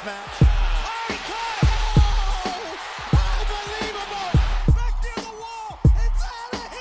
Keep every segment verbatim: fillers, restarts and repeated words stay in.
match. Oh, he caught it! Oh, unbelievable! Back near the wall. It's out of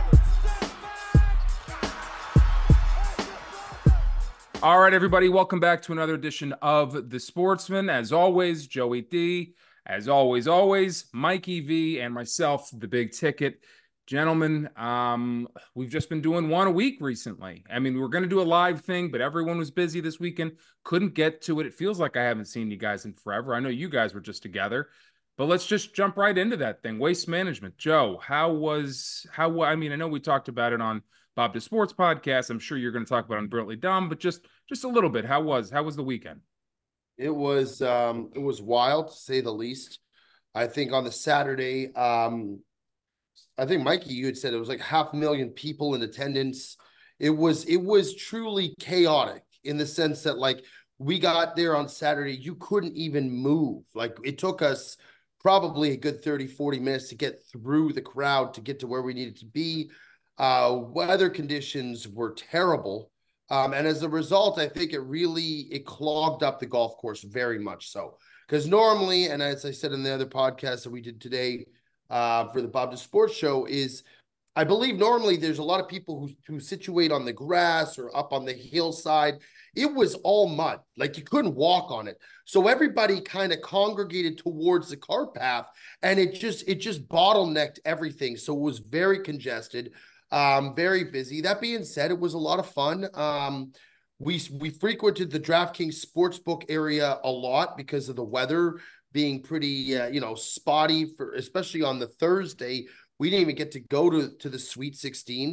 here. Step back. All right, everybody, welcome back to another edition of The Sportsman. As always, Joey D. As always, always, Mikey V. and myself, The Big Ticket. Gentlemen, um, we've just been doing one a week recently. I mean, we were going to do a live thing, but everyone was busy this weekend. Couldn't get to it. It feels like I haven't seen you guys in forever. I know you guys were just together, but let's just jump right into that thing. Waste management. Joe, how was, how, I mean, I know we talked about it on Bob the Sports podcast. I'm sure you're going to talk about it on Brilliantly Dumb, but just, just a little bit. How was, how was the weekend? It was, um, it was wild to say the least. I think on the Saturday, um, I think Mikey, you had said it was like half a million people in attendance. It was, it was truly chaotic in the sense that like we got there on Saturday, you couldn't even move. Like it took us probably a good thirty, forty minutes to get through the crowd to get to where we needed to be. Uh, weather conditions were terrible. Um, and as a result, I think it really, it clogged up the golf course very much so. Because normally, and as I said in the other podcast that we did today, Uh, for the Bob the Sports Show is, I believe normally there's a lot of people who, who situate on the grass or up on the hillside. It was all mud, like you couldn't walk on it. So everybody kind of congregated towards the cart path and it just, it just bottlenecked everything. So it was very congested, um, very busy. That being said, it was a lot of fun. Um, we, we frequented the DraftKings Sportsbook area a lot because of the weather being pretty, uh, you know, spotty for, especially on the Thursday. We didn't even get to go to, to the Sweet sixteen.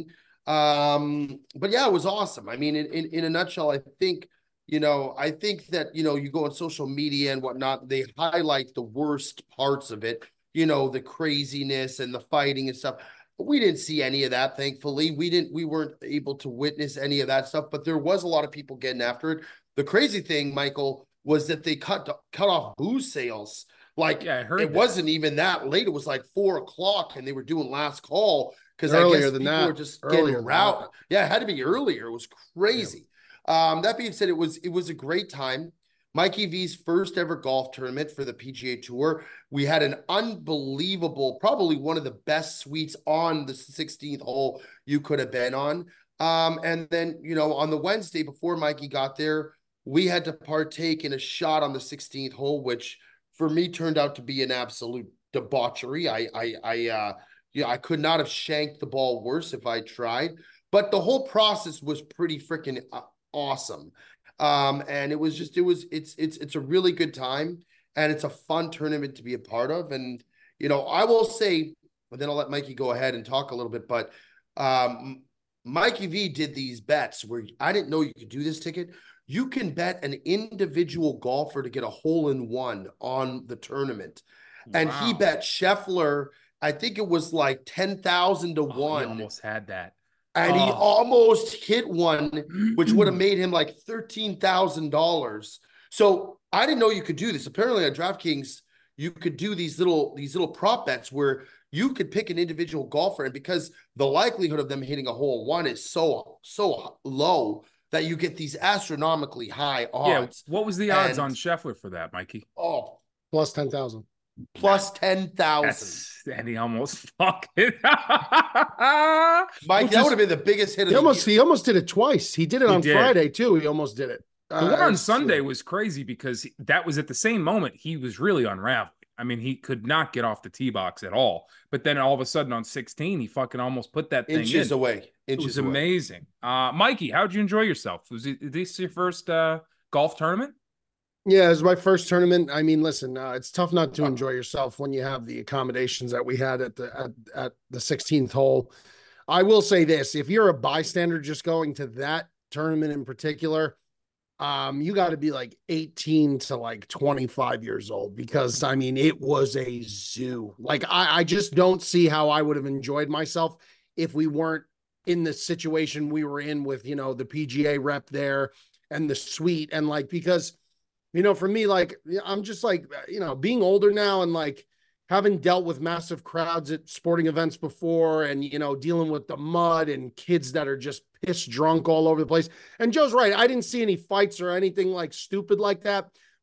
Um, but yeah, it was awesome. I mean, in, in, in a nutshell, I think, you know, I think that, you know, you go on social media and whatnot, they highlight the worst parts of it, you know, the craziness and the fighting and stuff. But we didn't see any of that, thankfully. We didn't, we weren't able to witness any of that stuff, but there was a lot of people getting after it. The crazy thing, Michael, was that they cut cut off booze sales. Like yeah, I heard it that. wasn't even that late. It was like four o'clock and they were doing last call because I Earlier guess than people that. were just Earlier getting than route. that. Yeah, it had to be earlier. It was crazy. Yeah. Um, that being said, it was it was a great time. Mikey V's first ever golf tournament for the P G A Tour. We had an unbelievable, probably one of the best suites on the sixteenth hole you could have been on. Um, and then, you know, on the Wednesday before Mikey got there, we had to partake in a shot on the sixteenth hole, which for me turned out to be an absolute debauchery. I, I, I, uh, yeah, I could not have shanked the ball worse if I tried, but the whole process was pretty freaking awesome. Um, and it was just, it was, it's, it's, it's a really good time and it's a fun tournament to be a part of. And, you know, I will say, and then I'll let Mikey go ahead and talk a little bit, but, um, Mikey V did these bets where I didn't know you could do this ticket. You can bet an individual golfer to get a hole in one on the tournament. And Wow. he bet Scheffler, I think it was like ten thousand to Oh, one. he almost had that. And oh. he almost hit one, which would have made him like thirteen thousand dollars. So I didn't know you could do this. Apparently on DraftKings, you could do these little, these little prop bets where you could pick an individual golfer. And because the likelihood of them hitting a hole in one is so, so low, that you get these astronomically high odds. Yeah, what was the odds and, on Scheffler for that, Mikey? Oh, plus ten thousand. Plus ten thousand. And he almost fucking. Mike, that is, would have been the biggest hit of he the almost, year. He almost did it twice. He did it he on did. Friday, too. He almost did it. The uh, one on Sunday was crazy because that was at the same moment he was really unraveling. I mean, he could not get off the tee box at all. But then all of a sudden on sixteen, he fucking almost put that thing Inches in. away. Inches it was away. amazing. Uh, Mikey, how'd you enjoy yourself? Was it, this your first uh, golf tournament? Yeah, it was my first tournament. I mean, listen, uh, it's tough not to enjoy yourself when you have the accommodations that we had at the at, at the sixteenth hole. I will say this: if you're a bystander just going to that tournament in particular, um, you got to be like eighteen to like twenty-five years old because I mean, it was a zoo. Like I, I just don't see how I would have enjoyed myself if we weren't in the situation we were in with, you know, the P G A rep there and the suite and like, because, you know, for me, like, I'm just like, you know, being older now and like having dealt with massive crowds at sporting events before and, you know, dealing with the mud and kids that are just piss drunk all over the place. And Joe's right. I didn't see any fights or anything like stupid like that.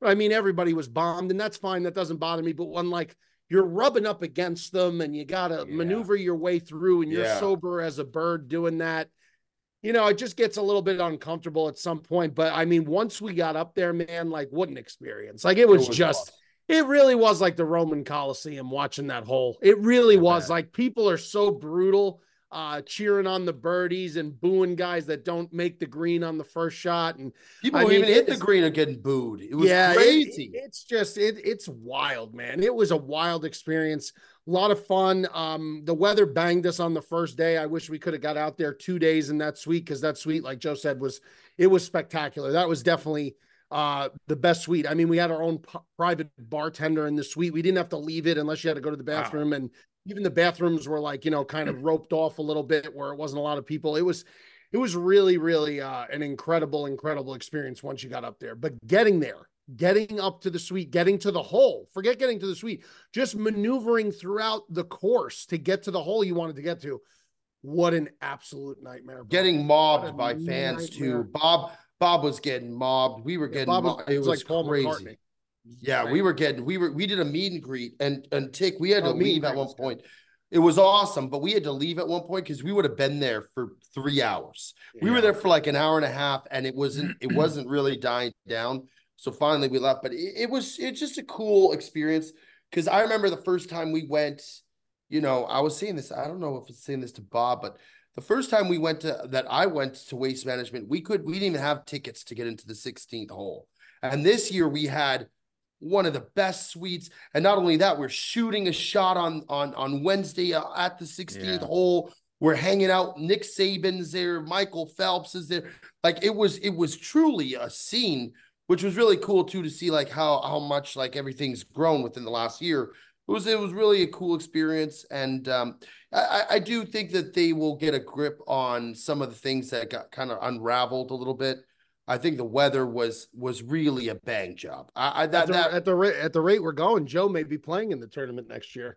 I mean, everybody was bombed, and that's fine. That doesn't bother me. But when like you're rubbing up against them and you got to Yeah. maneuver your way through and you're Yeah. sober as a bird doing that, you know, it just gets a little bit uncomfortable at some point. But I mean, once we got up there, man, like what an experience. Like it was, It was just, awesome. it really was like the Roman Coliseum watching that hole. It really I was bet. like people are so brutal, uh, cheering on the birdies and booing guys that don't make the green on the first shot. And People I who mean, even hit the it's- green are getting booed. It was yeah, it- crazy. it- it's just it it's wild, man. It was a wild experience. A lot of fun. Um, the weather banged us on the first day. I wish we could have got out there two days in that suite because that suite, like Joe said, was it was spectacular. That was definitely uh the best suite. I mean, we had our own p- private bartender in the suite. We didn't have to leave it unless you had to go to the Wow. bathroom, and even the bathrooms were like, you know, kind of roped off a little bit where it wasn't a lot of people. It was it was really, really uh, an incredible, incredible experience once you got up there. But getting there, getting up to the suite, getting to the hole, forget getting to the suite, just maneuvering throughout the course to get to the hole you wanted to get to. What an absolute nightmare. bro. Getting What mobbed a by fans nightmare. too. Bob Bob was getting mobbed. We were Yeah, getting Bob was, mobbed. It was was like Paul crazy. McCartney. Yeah, we were getting we were we did a meet and greet and and Tick, we had to Oh, meet and leave at greet one was good. point. It was awesome, but we had to leave at one point because we would have been there for three hours. We were Yeah. there for like an hour and a half, and it wasn't it wasn't really dying down. So finally we left. But it, it was it's just a cool experience because I remember the first time we went, you know, I was saying this, I don't know if it's saying this to Bob, but the first time we went to that I went to Waste Management, we could we didn't even have tickets to get into the sixteenth hole. And this year we had one of the best suites, and not only that, we're shooting a shot on on on Wednesday uh, at the sixteenth Yeah. hole. We're hanging out. Nick Saban's there. Michael Phelps is there. Like it was, it was truly a scene, which was really cool too to see like how how much like everything's grown within the last year. It was it was really a cool experience, and um, I I do think that they will get a grip on some of the things that got kind of unraveled a little bit. I think the weather was was really a bang job. I, I At that the, that at the rate at the rate we're going, Joe may be playing in the tournament next year.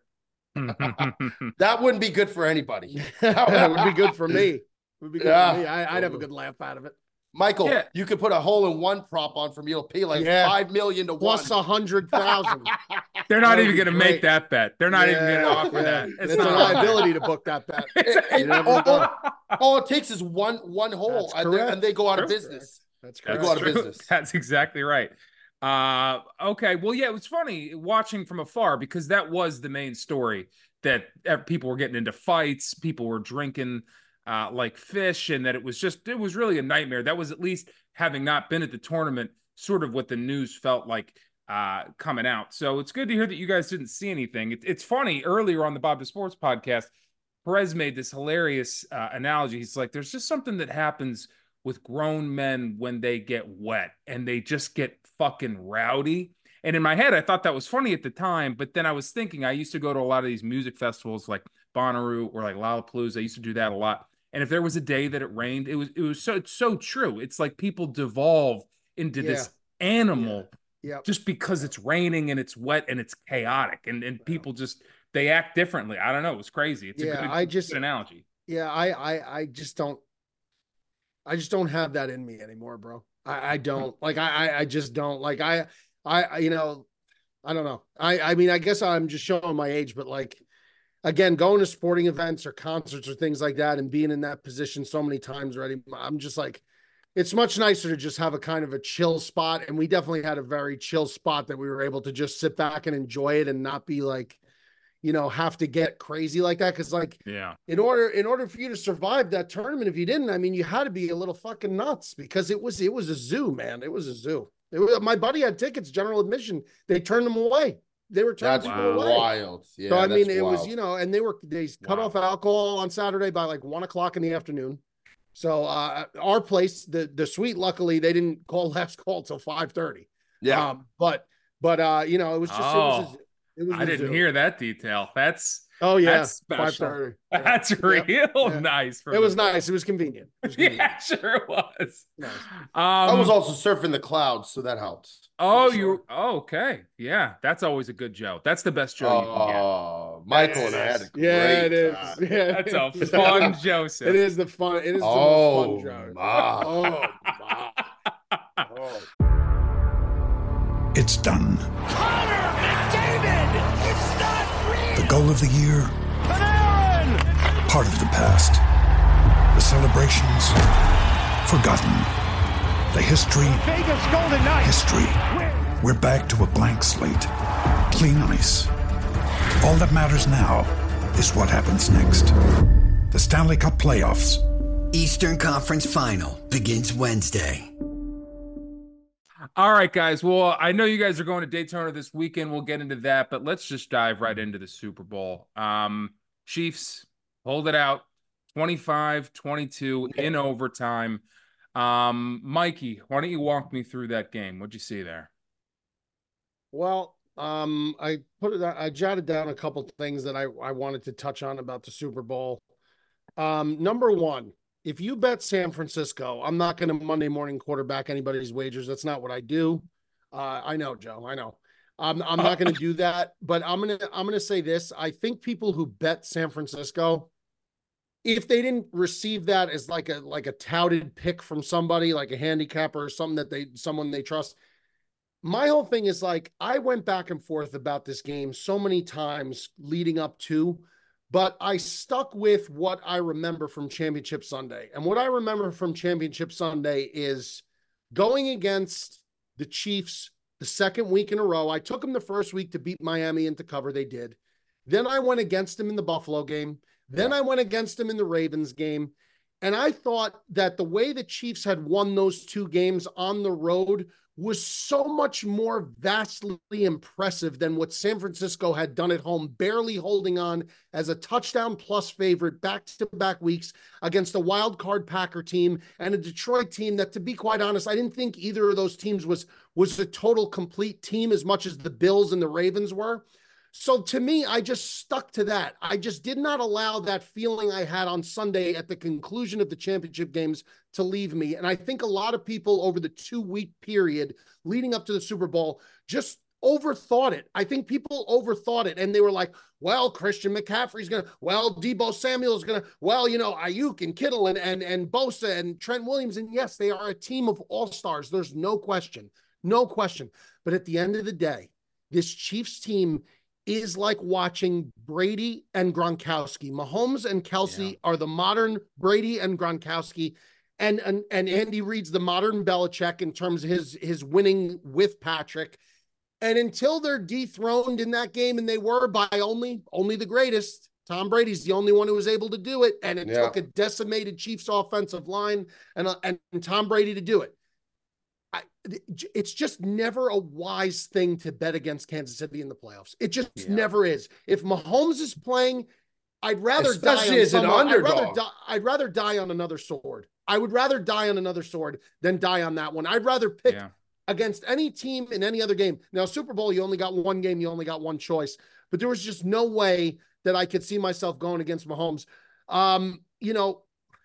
that wouldn't be good for anybody. That would be good for me. It would be good Yeah. for me. I, I'd have a good laugh out of it. Michael, Yeah. you could put a hole in one prop on from you. It'll pay like Yeah. five million to Plus one. a hundred thousand. They're not That even would be going to make great. that bet. They're not even going to Yeah, offer yeah. that. It's, not a on there. liability to book that bet. It- it- never all, know. all- all it takes is one one hole, That's and, they- correct. and they go out of True. business. That's They correct. go out of True. business. That's exactly right. Uh, okay. Well, yeah, it was funny watching from afar because that was the main story that ev- people were getting into fights, people were drinking uh, like fish, and that it was just, it was really a nightmare. That was, at least having not been at the tournament, sort of what the news felt like uh, coming out. So it's good to hear that you guys didn't see anything. It, it's funny, earlier on the Bob the Sports podcast, Perez made this hilarious uh, analogy. He's like, there's just something that happens with grown men when they get wet and they just get fucking rowdy. And in my head, I thought that was funny at the time, but then I was thinking, I used to go to a lot of these music festivals like Bonnaroo or like Lollapalooza. I used to do that a lot. And if there was a day that it rained, it was it was so it's so true. It's like people devolve into this animal Yep. just because it's raining and it's wet and it's chaotic, and and people just they act differently. I don't know. It's crazy. It's Yeah, a good, I just- good analogy. Yeah, I, I, I just don't, I just don't have that in me anymore, bro. I, I don't like, I, I, I just don't like, I, I, I, you know, I don't know. I, I mean, I guess I'm just showing my age, but like, again, going to sporting events or concerts or things like that and being in that position so many times already, I'm just like, it's much nicer to just have a kind of a chill spot. And we definitely had a very chill spot that we were able to just sit back and enjoy it and not be like, you know, have to get crazy like that. Cause like, Yeah. in order, in order for you to survive that tournament, if you didn't, I mean, you had to be a little fucking nuts because it was, it was a zoo, man. It was a zoo. It was, my buddy had tickets, general admission. They turned them away. They were turning That's people away. wild. Yeah, So I mean, that's it was, wild. you know, and they were they cut Wow. off alcohol on Saturday by like one o'clock in the afternoon. So uh, our place, the the suite, luckily they didn't call last call till five thirty. yeah. Um, but but uh, you know, it was just it was Oh, a, it was I a didn't zoo. hear that detail. That's Oh yeah, that's five special. thirty. That's Yep. real Yeah. nice. For It was me. nice. It was convenient. It was convenient. Yeah, sure it was. Nice. I Um, was also surfing the clouds, so that helps. oh, Sure. you oh, okay. Yeah, that's always a good joke. That's the best joke you can get. Oh, Michael and I had a great Yeah, it is. time. Yeah, That's it a is. fun Joseph. It is the fun. It is the Oh, most fun joke. my. Oh my. Oh. It's done. Connor McDavid! It's not real! The goal of the year, Panarin! part of the past. The celebrations, forgotten. The history, Vegas Golden Knights! history. We're back to a blank slate. Clean ice. All that matters now is what happens next. The Stanley Cup playoffs. Eastern Conference Final begins Wednesday. All right, guys. Well, I know you guys are going to Daytona this weekend. We'll get into that, but let's just dive right into the Super Bowl. Um, Chiefs hold it out twenty-five twenty-two in overtime. Um, Mikey, why don't you walk me through that game? What'd you see there? Well, um, I put it, I jotted down a couple of things that I, I wanted to touch on about the Super Bowl. Um, number one, if you bet San Francisco, I'm not going to Monday morning quarterback anybody's wagers. That's not what I do. Uh, I know, Joe, I know. I'm, I'm not going to do that, but I'm going to, I'm going to say this. I think people who bet San Francisco, if they didn't receive that as like a, like a touted pick from somebody, like a handicapper or something that they, someone they trust, my whole thing is like, I went back and forth about this game so many times leading up to, but I stuck with what I remember from Championship Sunday. And what I remember from Championship Sunday is going against the Chiefs the second week in a row. I took them the first week to beat Miami and to cover. They did. Then I went against them in the Buffalo game. Then I went against them in the Ravens game. And I thought that the way the Chiefs had won those two games on the road was so much more vastly impressive than what San Francisco had done at home, barely holding on as a touchdown plus favorite back-to-back weeks against a wild card Packer team and a Detroit team that, to be quite honest, I didn't think either of those teams was, was a total complete team as much as the Bills and the Ravens were. So to me, I just stuck to that. I just did not allow that feeling I had on Sunday at the conclusion of the championship games to leave me. And I think a lot of people over the two-week period leading up to the Super Bowl just overthought it. I think people overthought it. And they were like, well, Christian McCaffrey's going to, well, Deebo Samuel's going to, well, you know, Ayuk and Kittle and, and, and Bosa and Trent Williams. And yes, they are a team of all-stars. There's no question, no question. But at the end of the day, this Chiefs team is like watching Brady and Gronkowski. Mahomes and Kelsey yeah. are the modern Brady and Gronkowski. And, and, and Andy Reid's the modern Belichick in terms of his, his winning with Patrick. And until they're dethroned in that game, and they were by only, only the greatest, Tom Brady's the only one who was able to do it. And it yeah. took a decimated Chiefs offensive line and, and, and Tom Brady to do it. I, it's just never a wise thing to bet against Kansas City in the playoffs. It just yeah. never is. If Mahomes is playing, I'd rather Especially die on as an someone, underdog. I'd rather, die, I'd rather die on another sword. I would rather die on another sword than die on that one. I'd rather pick yeah. against any team in any other game. Now, Super Bowl, you only got one game, you only got one choice, but there was just no way that I could see myself going against Mahomes. Um, you know,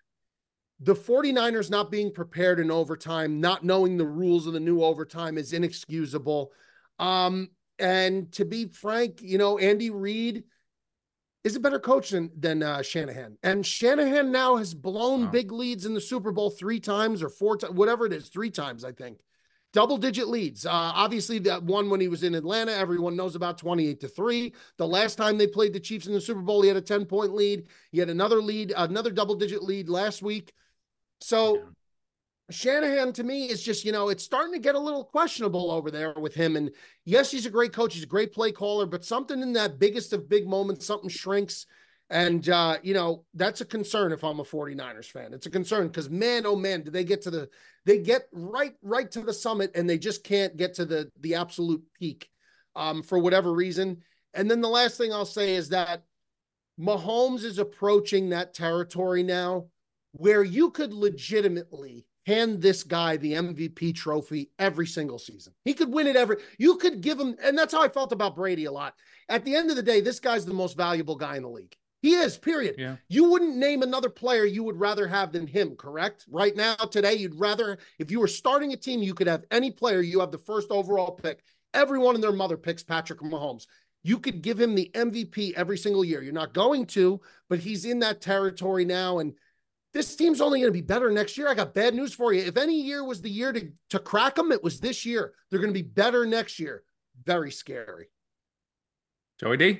the 49ers not being prepared in overtime, not knowing the rules of the new overtime is inexcusable. Um, and to be frank, you know, Andy Reid is a better coach than, than uh, Shanahan. And Shanahan now has blown wow. big leads in the Super Bowl three times or four times, whatever it is, three times, I think. Double-digit leads. Uh, obviously, that one when he was in Atlanta, everyone knows about twenty-eight to three. The last time they played the Chiefs in the Super Bowl, he had a ten-point lead. He had another lead, another double-digit lead last week. So yeah. Shanahan, to me, is just, you know, it's starting to get a little questionable over there with him. And yes, he's a great coach. He's a great play caller, but something in that biggest of big moments, something shrinks. And, uh, you know, that's a concern if I'm a 49ers fan. It's a concern because, man, oh, man, do they get to the – they get right right to the summit and they just can't get to the, the absolute peak um, for whatever reason. And then the last thing I'll say is that Mahomes is approaching that territory now where you could legitimately hand this guy the M V P trophy every single season. He could win it every, you could give him, and that's how I felt about Brady a lot. At the end of the day, this guy's the most valuable guy in the league. He is, period. Yeah. You wouldn't name another player you would rather have than him, correct? Right now, today, you'd rather, if you were starting a team, you could have any player, you have the first overall pick. Everyone and their mother picks Patrick Mahomes. You could give him the M V P every single year. You're not going to, but he's in that territory now, and this team's only going to be better next year. I got bad news for you. If any year was the year to, to crack them, it was this year. They're going to be better next year. Very scary. Joey D?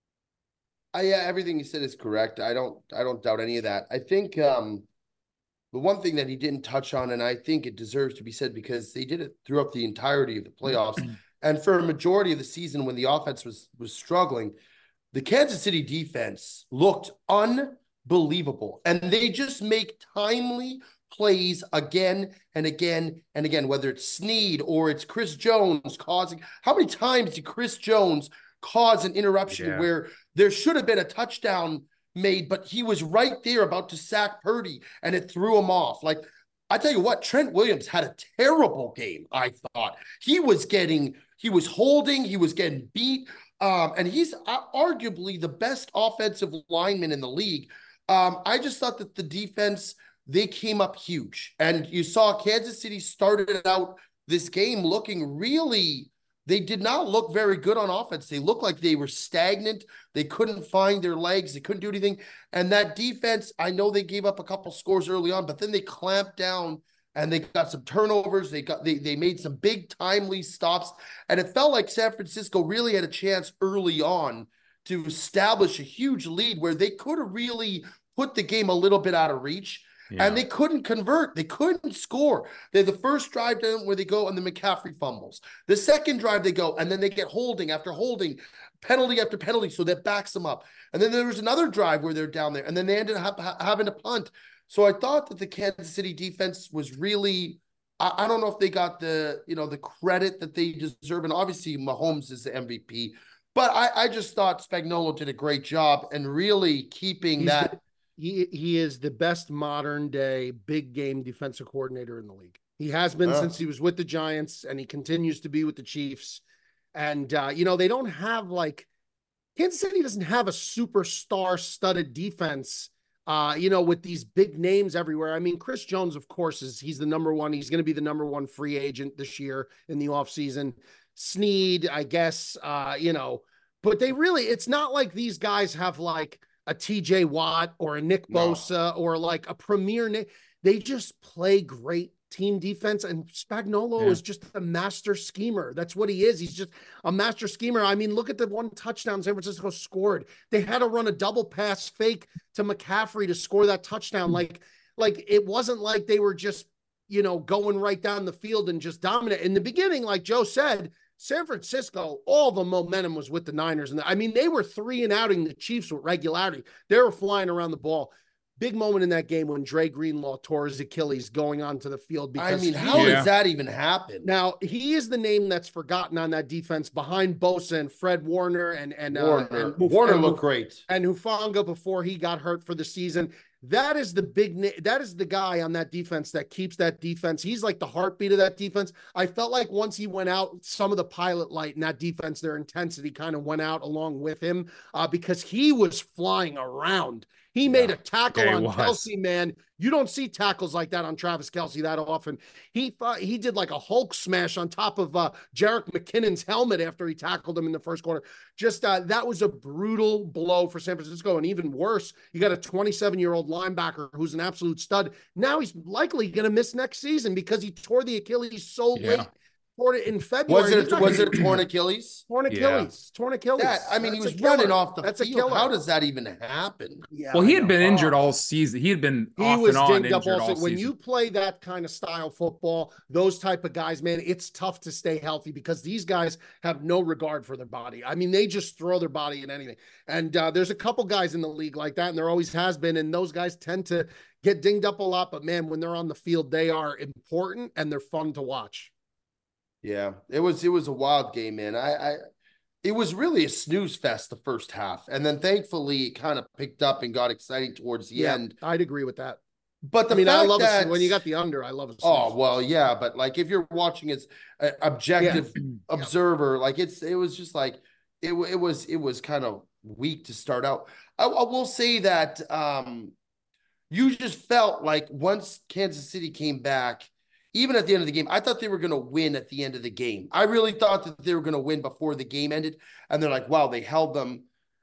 I, yeah, everything you said is correct. I don't, I don't doubt any of that. I think um, the one thing that he didn't touch on, and I think it deserves to be said because they did it throughout the entirety of the playoffs, and for a majority of the season when the offense was was struggling, the Kansas City defense looked unbelievable, and they just make timely plays again and again and again. Whether it's Snead or it's Chris Jones causing, how many times did Chris Jones cause an interruption Yeah. where there should have been a touchdown made, but he was right there about to sack Purdy and it threw him off? Like, I tell you what, Trent Williams had a terrible game. I thought he was getting, he was holding, he was getting beat. Um, and he's uh, arguably the best offensive lineman in the league. Um, I just thought that the defense, they came up huge, and you saw Kansas City started out this game looking really, they did not look very good on offense. They looked like they were stagnant. They couldn't find their legs. They couldn't do anything. And that defense, I know they gave up a couple scores early on, but then they clamped down and they got some turnovers. They got they they made some big timely stops. And it felt like San Francisco really had a chance early on to establish a huge lead where they could have really put the game a little bit out of reach. Yeah. And they couldn't convert. They couldn't score. They the first drive down where they go and the McCaffrey fumbles. The second drive they go and then they get holding after holding, penalty after penalty, so that backs them up. And then there was another drive where they're down there and then they ended up ha- having to punt. So I thought that the Kansas City defense was really, I, I don't know if they got the, you know, the credit that they deserve. And obviously Mahomes is the M V P. But I, I just thought Spagnuolo did a great job and really keeping He's that. the- He he is the best modern day big game defensive coordinator in the league. He has been Oh. since he was with the Giants, and he continues to be with the Chiefs. And uh, you know, they don't have like Kansas City doesn't have a superstar studded defense. Uh, you know, with these big names everywhere. I mean, Chris Jones, of course, is he's the number one. He's going to be the number one free agent this year in the offseason. Snead, I guess, uh, you know, but they really, it's not like these guys have like a T J Watt or a Nick No. Bosa or like a premier name. They just play great team defense, and Spagnuolo Yeah. is just a master schemer. That's what he is. He's just a master schemer. I mean, look at the one touchdown San Francisco scored. They had to run a double pass fake to McCaffrey to score that touchdown. Like, like it wasn't like they were just, you know, going right down the field and just dominant. In the beginning, like Joe said, San Francisco, all the momentum was with the Niners. And I mean, they were three and outing the Chiefs with regularity. They were flying around the ball. Big moment in that game when Dre Greenlaw tore his Achilles going onto the field. I Because mean, he- how Yeah. does that even happen? now he is the name that's forgotten on that defense behind Bosa and Fred Warner and and uh, Warner, and Muf- Warner and looked Muf- great. and Hufanga before he got hurt for the season. That is the big na- that is the guy on that defense that keeps that defense. He's like the heartbeat of that defense. I felt like once he went out, some of the pilot light in that defense, their intensity kind of went out along with him uh, because he was flying around. He made a tackle Yeah, he on was. Kelsey, man. You don't see tackles like that on Travis Kelsey that often. He thought he did like a Hulk smash on top of uh, Jerick McKinnon's helmet after he tackled him in the first quarter. Just uh, that was a brutal blow for San Francisco. And even worse, you got a twenty-seven-year-old linebacker who's an absolute stud. Now he's likely going to miss next season because he tore the Achilles so Yeah. late. Tore it in February. Was He's it not was gonna- it a torn Achilles? torn Yeah. Achilles? Torn Achilles. Yeah, I mean, he That's was a killer. running off the That's a field. killer. How does that even happen? Yeah, Well, he I had know. been injured Oh. all season. He had been He off was and on dinged injured up all all season. When season. you play that kind of style football, those type of guys, man, it's tough to stay healthy because these guys have no regard for their body. I mean, they just throw their body in anything. And uh, there's a couple guys in the league like that, and there always has been. And those guys tend to get dinged up a lot. But man, when they're on the field, they are important and they're fun to watch. Yeah, it was it was a wild game, man. I, I it was really a snooze fest the first half, and then thankfully it kind of picked up and got exciting towards the Yeah, end. I'd agree with that. But the I mean, I fact love that it when you got the under. I love it. oh well, yeah, but like if you're watching as an objective observer, like it's it was just like it wa- it was it was kind of weak to start out. I, I will say that um, you just felt like once Kansas City came back, even at the end of the game, I thought they were going to win at the end of the game. I really thought that they were going to win before the game ended, and they're like, wow, they held them.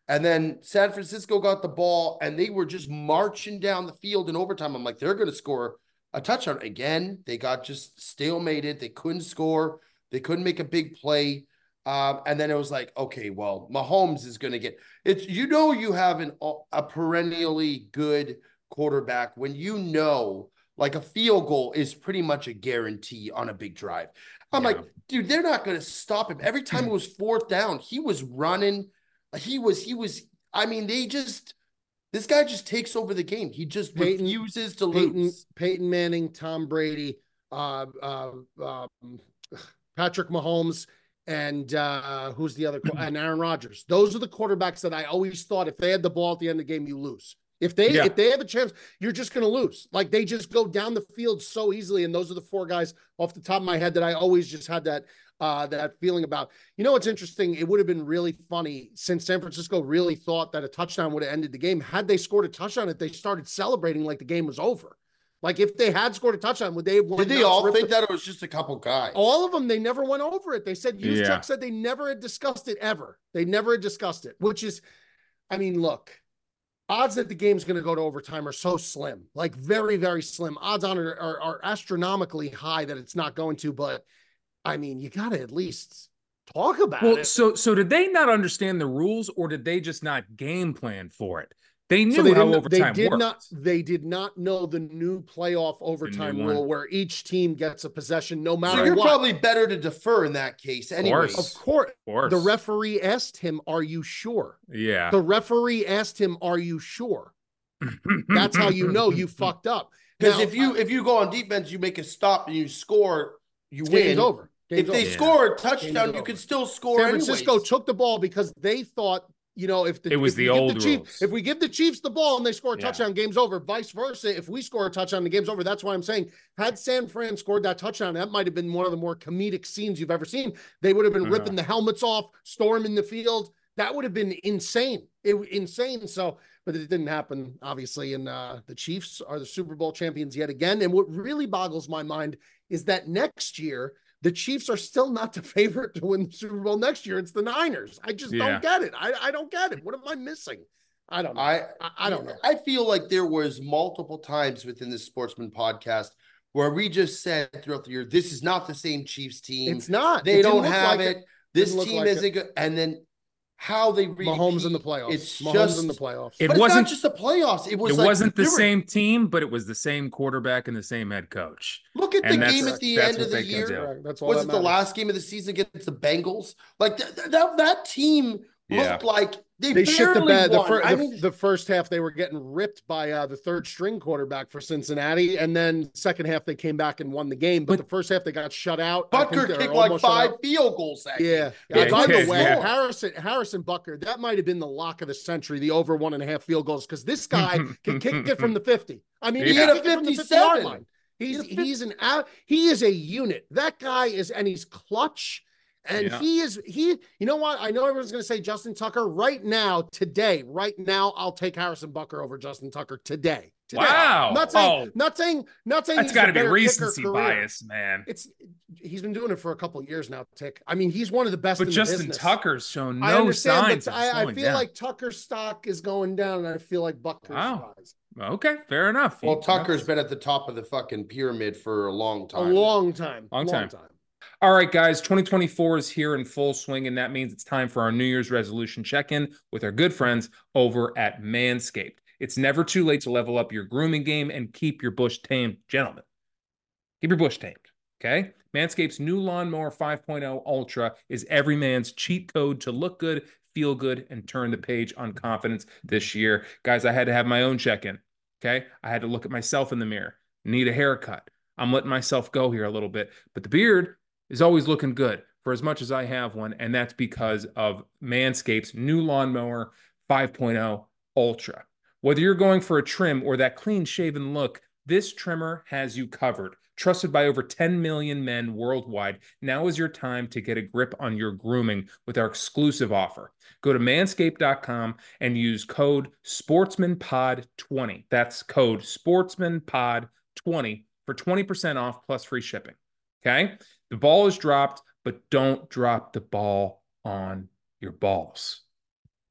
And then San Francisco got the ball and they were just marching down the field in overtime. I'm like, they're going to score a touchdown. Again, they got just stalemated. They couldn't score. They couldn't make a big play. Um, and then it was like, okay, well, Mahomes is going to get it's, you know, you have an, a perennially good quarterback when you know, like a field goal is pretty much a guarantee on a big drive. I'm Yeah. like, dude, they're not going to stop him. Every time it was fourth down, he was running. He was, he was, I mean, they just, this guy just takes over the game. He just Peyton- refuses to Peyton, lose. Peyton Manning, Tom Brady, uh, uh, um, Patrick Mahomes, and uh, who's the other? And Aaron Rodgers. Those are the quarterbacks that I always thought if they had the ball at the end of the game, you lose. If they Yeah. if they have a chance, you're just going to lose. Like they just go down the field so easily. And those are the four guys off the top of my head that I always just had that uh, that feeling about. You know what's interesting? It would have been really funny since San Francisco really thought that a touchdown would have ended the game. Had they scored a touchdown, if they started celebrating like the game was over. Like if they had scored a touchdown, would they have won? Did they all think that it was just a couple guys? All of them, they never went over it. They said, Juszczyk Yeah. said they never had discussed it ever. They never had discussed it, which is, I mean, look, odds that the game's going to go to overtime are so slim, like very, very slim. Odds on it are, are, are astronomically high that it's not going to, but I mean, you got to at least talk about Well, it. so so did they not understand the rules, or did they just not game plan for it? They knew So they how didn't, overtime they did worked. not they did not know the new playoff overtime one. rule where each team gets a possession no matter So you're what. probably better to defer in that case anyways. course. Of course. Of course. The referee asked him, "Are you sure?" Yeah. The referee asked him, "Are you sure?" That's how you know you fucked up. Because Now, if you if you go on defense, you make a stop and you score, you game's win. over. Game's If they over. Yeah. score a Game's touchdown, you over. can still score. San Francisco anyways. took the ball because they thought, you know, if the It was if we the give old the Chiefs, rules. if we give the Chiefs the ball and they score a Yeah. touchdown, game's over. Vice versa, if we score a touchdown, the game's over. That's why I'm saying, had San Fran scored that touchdown, that might have been one of the more comedic scenes you've ever seen. They would have been Uh-huh. ripping the helmets off, storming the field. That would have been insane. It insane. So, but it didn't happen, obviously. And uh, the Chiefs are the Super Bowl champions yet again. And what really boggles my mind is that next year, the Chiefs are still not the favorite to win the Super Bowl next year. It's the Niners. I just Yeah. don't get it. I, I don't get it. What am I missing? I don't know. I, I I don't know. I feel like there was multiple times within the Sportsman podcast where we just said throughout the year, this is not the same Chiefs team. It's not. They It didn't don't look have like it. This Didn't look team like isn't it. good. And then how they repeat, Mahomes in the playoffs. It's Mahomes just in the playoffs. It but it's wasn't not just the playoffs. It was it like wasn't the there were- same team, but it was the same quarterback and the same head coach. Look at the And that's- game at the that's end what of the they can year. do. Correct. That's all Was that it the matters. last game of the season against the Bengals? Like th- th- that that team Yeah. looked like they, They shit the barely bed. The, won. fir- I the, mean, the first half, they were getting ripped by uh, the third string quarterback for Cincinnati. And then second half, they came back and won the game. But, But- the first half, they got shut out. I think Butker they were kicked like almost shut five out. field goals that Yeah. game. Yeah, By he the did, way, yeah. Harrison Harrison Butker, that might have been the lock of the century, the over one and a half field goals, because this guy can kick it from the fifty. I mean, he Yeah. can kick it from the fifty-yard fifty-seven. line. He's He had a fif- he's an out. He is a unit. That guy is, and he's clutch. And Yeah. he is he. You know what? I know everyone's going to say Justin Tucker right now, today, right now. I'll take Harrison Butker over Justin Tucker today. Today. Wow. Not saying, Oh. not saying, not saying. That's he's got a to be better recency kicker career. bias, man. It's he's been doing it for a couple of years now, Tick. I mean, he's one of the best. But in Justin the business. Tucker's shown I no understand, signs but of I, I slowing feel down. like Tucker's stock is going down, and I feel like Butker's Wow. rise. Okay, fair enough. Well, You- Tucker's been at the top of the fucking pyramid for a long A time. long time, Long long, time. time. All right, guys, twenty twenty-four is here in full swing, and that means it's time for our New Year's resolution check-in with our good friends over at Manscaped. It's never too late to level up your grooming game and keep your bush tamed, gentlemen. Keep your bush tamed, okay? Manscaped's new Lawnmower five point oh Ultra is every man's cheat code to look good, feel good, and turn the page on confidence this year. Guys, I had to have my own check-in, okay? I had to look at myself in the mirror. Need a haircut. I'm letting myself go here a little bit, but the beard is always looking good for as much as I have one, and that's because of Manscaped's new Lawnmower five point oh Ultra. Whether you're going for a trim or that clean-shaven look, this trimmer has you covered. Trusted by over ten million men worldwide, now is your time to get a grip on your grooming with our exclusive offer. Go to manscaped dot com and use code sportsman pod twenty. That's code sportsman pod twenty for twenty percent off plus free shipping. Okay? The ball is dropped, but don't drop the ball on your balls.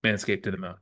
Manscaped to the moon.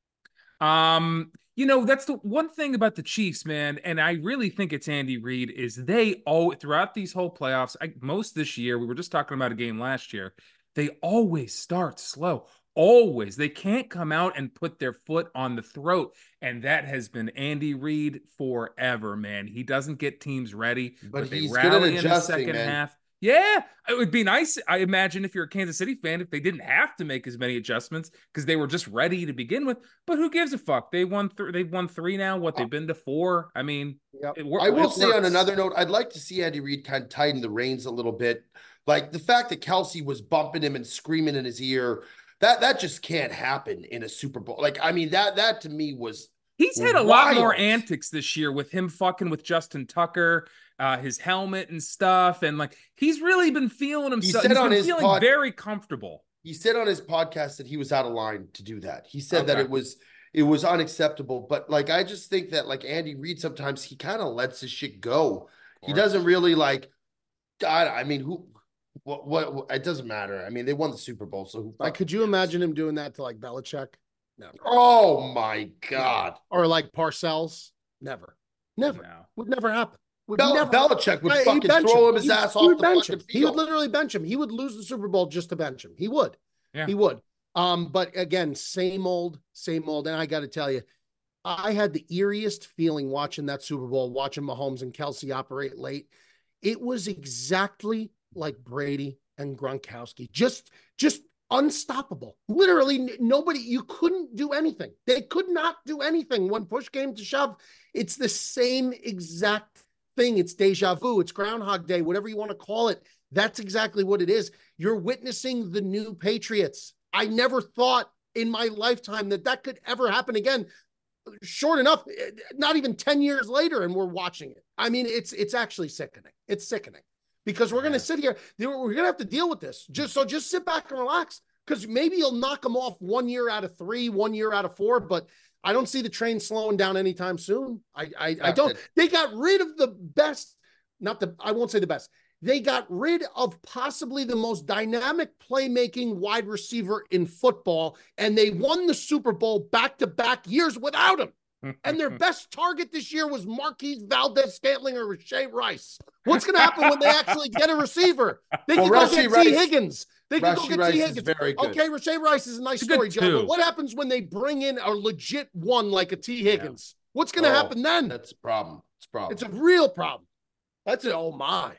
Um, you know, that's the one thing about the Chiefs, man, and I really think it's Andy Reid, is they all throughout these whole playoffs, I, most this year, we were just talking about a game last year, they always start slow. Always. They can't come out and put their foot on the throat. And that has been Andy Reid forever, man. He doesn't get teams ready, But but, they he's good at rally in the adjusting, second man. half. Yeah, it would be nice. I imagine if you're a Kansas City fan, if they didn't have to make as many adjustments because they were just ready to begin with. But who gives a fuck? They won. Th- they've won three now. What they've been to four. I mean, Yep. it wor- I will it say on works. another note, I'd like to see Andy Reid kind of tighten the reins a little bit. Like the fact that Kelsey was bumping him and screaming in his ear, that that just can't happen in a Super Bowl. Like, I mean, that that to me was He's had a lot more wild. antics this year with him fucking with Justin Tucker, uh, his helmet and stuff, and like he's really been feeling himself. said He's on been his feeling pod- very comfortable. He said on his podcast that he was out of line to do that. He said that Okay. it was it was unacceptable. But like, I just think that like Andy Reid, sometimes he kind of lets his shit go. He course. doesn't really like. God, I mean, who? What, what? What? It doesn't matter. I mean, they won the Super Bowl, so who? Like, could you imagine him doing that to like Belichick? No. Oh my God! Or like Parcells? Never. Never. No. Would never happen. Would Bel- never. Belichick would Right, he'd fucking bench throw him. him his He- ass he off would the bench fucking him. He would field. literally bench him. He would lose the Super Bowl just to bench him. He would. Yeah. He would. Um, but again, same old, same old. And I got to tell you, I had the eeriest feeling watching that Super Bowl, watching Mahomes and Kelsey operate late. It was exactly like Brady and Gronkowski, just, just unstoppable. Literally, n- nobody. You couldn't do anything. They could not do anything when push came to shove. It's the same exact thing. It's deja vu. It's Groundhog Day, whatever you want to call it. That's exactly what it is. You're witnessing the new Patriots. I never thought in my lifetime that that could ever happen again. Short enough, eh, not even ten years later, and we're watching it. I mean, it's it's actually sickening. It's sickening because we're going to sit here. We're going to have to deal with this. Just so just sit back and relax, because maybe you'll knock them off one year out of three, one year out of four, but I don't see the train slowing down anytime soon. I I, I don't. They got rid of the best, not the, I won't say the best. They got rid of possibly the most dynamic playmaking wide receiver in football, and they won the Super Bowl back-to-back years without him. And their best target this year was Marquise Valdez-Scantling or Rashae Rice. What's going to happen when they actually get a receiver? They can Well, go Rasheed get Rice- T. Higgins. They can Rasheed go get Rice T. is Higgins. very good. Okay, Rashae Rice is a nice He's a good story, Joe. two. But what happens when they bring in a legit one like a T. Higgins? What's going to Oh, happen then? That's a problem. It's a problem. It's a real problem. That's it. Oh, my.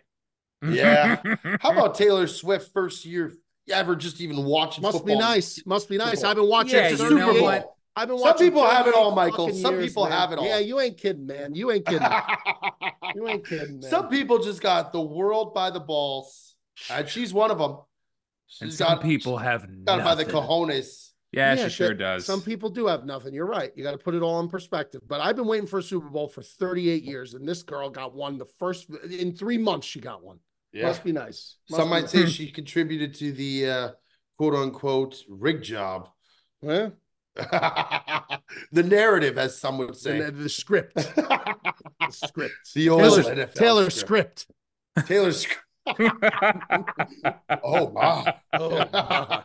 Yeah. How about Taylor Swift first year ever just even watching Must be football? nice. Must be nice. Football. I've been watching Yeah, it you for know thirty-eight. what? I've been Some watching people have it all, thirty-eight Michael. fucking Some years, people man. have it all. Yeah, you ain't kidding, man. You ain't kidding. You ain't kidding, man. Some people just got the world by the balls, and she's one of them. And She's some got, people have got it by the nothing. cojones. Yeah, Yeah, she sure that- does. Some people do have nothing. You're right. You got to put it all in perspective. But I've been waiting for a Super Bowl for thirty-eight years, and this girl got one the first in three months. She got one. Yeah. Must be nice. Must Some be might nice. say she contributed to the uh, quote unquote rig job. Huh? The narrative, as some would say. The, the script. The script. The old Taylor's, N F L Taylor's script. script. Taylor script. Oh my. Oh, my.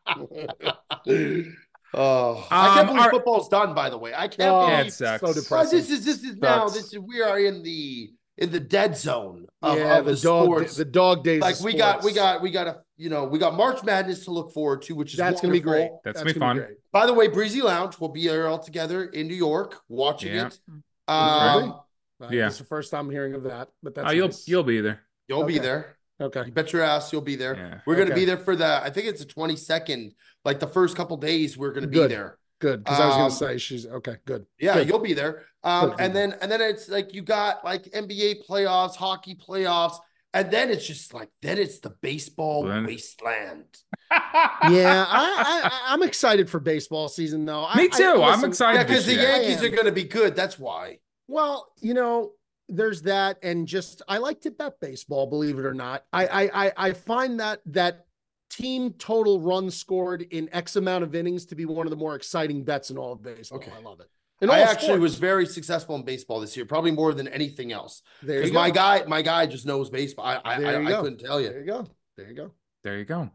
Oh, I can't Um, believe our- football's done. By the way, I can't Oh, Yeah, believe. it sucks. so Oh, depressing. this is this is now. Sucks. This is we are in the in the dead zone of, yeah, of the, the, dog, sports. the dog days. Like of we got, we sports. got, we got a, you know, we got March Madness to look forward to, which is That's gonna be great. wonderful. That's That's gonna be gonna fun. By the way, Breezy Lounge will be here all together in New York watching Yeah. it. Really? Um, Uh, Yeah. This is the first time hearing of that, but that's Oh, you'll nice. you'll be there. you'll be Okay. there. okay. You bet your ass you'll be there. Yeah. We're gonna Okay. be there for the. I think it's the twenty-second. Like the first couple days, we're gonna be Good. there. Good, because I was Um, going to say she's okay. Good. Yeah, Good. you'll be there. Um, Good, and good. then and then it's like you got like N B A playoffs, hockey playoffs, and then it's just like then it's the baseball Then- wasteland. Yeah, I, I I'm excited for baseball season though. I- Me I- too. I'm listen, excited. Yeah, because the this year. Yankees I are am. going to be good. That's why. Well, you know, there's that, and just I like to bet baseball. Believe it or not, I I I, I find that that team total runs scored in X amount of innings to be one of the more exciting bets in all of baseball. Okay. I love it. In I all actually sports. was very successful in baseball this year, probably more than anything else. There you Because go. my guy, my guy just knows baseball. I I, There I, you I go. couldn't tell you. There you go. There you go. There you go.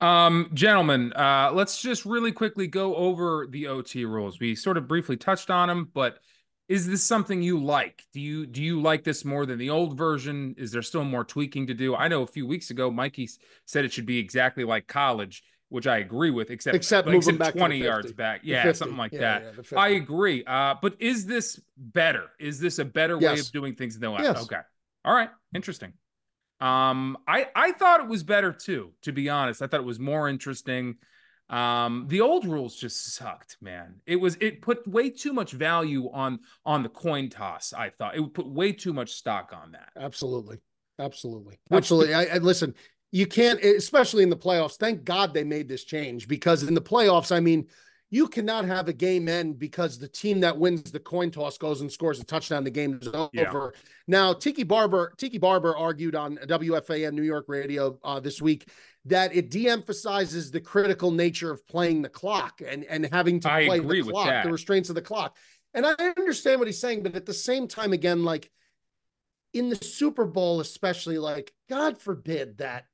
Um, gentlemen, uh, let's just really quickly go over the O T rules. We sort of briefly touched on them, but is this something you like? Do you do you like this more than the old version? Is there still more tweaking to do? I know a few weeks ago, Mikey said it should be exactly like college, which I agree with, except Except like, moving except back to the twenty fifty. yards back. The Yeah, fifty. something like Yeah, that. yeah, the fifty. I agree. Uh, but is this better? Is this a better way Yes. of doing things than the last? Yes. Okay. All right. Interesting. Um, I I thought it was better too, to be honest. I thought it was more interesting. Um, the old rules just sucked, man. It was it put way too much value on on the coin toss. I thought it would put way too much stock on that. Absolutely. Absolutely. Which Absolutely. I, I listen, you can't, especially in the playoffs. Thank God they made this change, because in the playoffs, I mean, you cannot have a game end because the team that wins the coin toss goes and scores a touchdown. The game is over. Yeah. Now, Tiki Barber, Tiki Barber argued on W F A N New York radio uh, this week that it de-emphasizes the critical nature of playing the clock and, and having to I play agree the with clock, that. the restraints of the clock. And I understand what he's saying, but at the same time, again, like in the Super Bowl, especially, like, God forbid that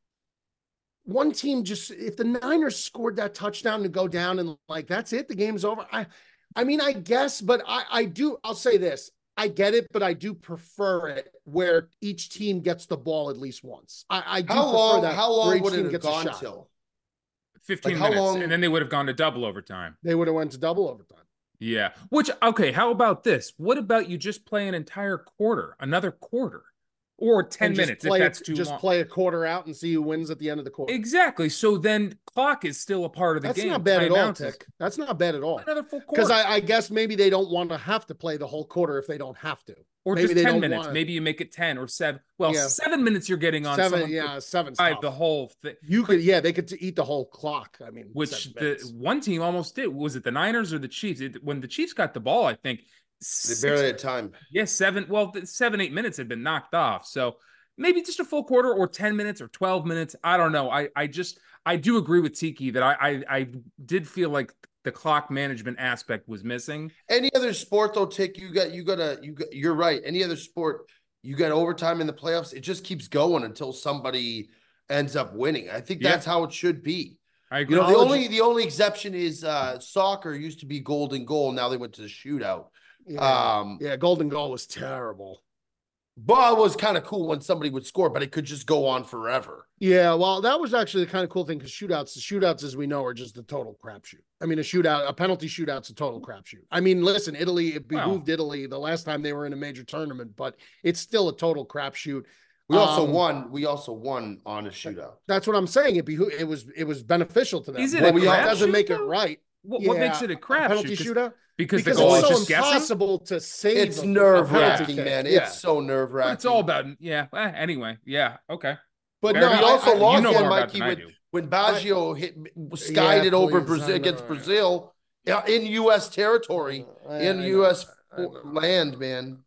one team just, if the Niners scored that touchdown to go down and like, that's it, the game's over. I, I mean, I guess, but I, I do, I'll say this. I get it, but I do prefer it where each team gets the ball at least once. I, I do How prefer long? that How where long each would team it have gets a gone shot. till? fifteen Like, how minutes, long- and then they would have gone to double overtime. They would have went to double overtime. Yeah. Which, okay, how about this? What about you just play an entire quarter, another quarter, or ten And just minutes play if it- that's too just long? play a quarter out and see who wins at the end of the quarter. Exactly. So then clock is still a part of the That's game. not bad at all, Timeouts is Tick. That's not bad at all. another full quarter. Because I, I guess maybe they don't want to have to play the whole quarter if they don't have to. or maybe just they ten don't minutes. wanna- Maybe you make it ten or seven. Well, Yeah. seven minutes you're getting on Seven, someone yeah, could seven's drive tough. the whole thing. You could, yeah, they could t- eat the whole clock. I mean, Which seven the minutes. one team almost did. Was it the Niners or the Chiefs? It, when the Chiefs got the ball, I think They six, barely had time. yeah, seven. Well, the seven, eight minutes had been knocked off. So maybe just a full quarter or ten minutes or twelve minutes. I don't know. I, I just, I do agree with Tiki that I, I, I did feel like the clock management aspect was missing. Any other sport though, Tick, you got you gotta you got you're right. Any other sport, you got overtime in the playoffs, it just keeps going until somebody ends up winning. I think Yeah. that's how it should be. I agree. You know, the College- only the only exception is uh soccer used to be golden goal. Now they went to the shootout. Yeah, Um yeah, golden goal was terrible. but it was kind of cool when somebody would score, but it could just go on forever. Yeah, well, that was actually the kind of cool thing because shootouts, the shootouts, as we know, are just a total crapshoot. I mean, a shootout, a penalty shootout's a total crapshoot. I mean, listen, Italy, it Well- behooved Italy the last time they were in a major tournament, but it's still a total crapshoot. We also Um, won. We also won on a shootout. That's what I'm saying. It beho- it was it was beneficial to them. Is it But a we all doesn't crapshoot, make it though? right. What, what makes Yeah, it a a crapshoot? penalty 'Cause- shootout? Because, Because the goal it's is so just guessing. impossible to save. It's a- a nerve penalty wracking, kick. man. Yeah. It's so nerve wracking. But it's all about yeah. eh, anyway, yeah. Okay. But Fair no, we enough. I- also I- you lost know then, more about it Mikey, than I when, do. when Baggio hit skied Yeah, it over please, Brazil I against know, Brazil uh, in U S territory, I- in I know, U S I know. land, man.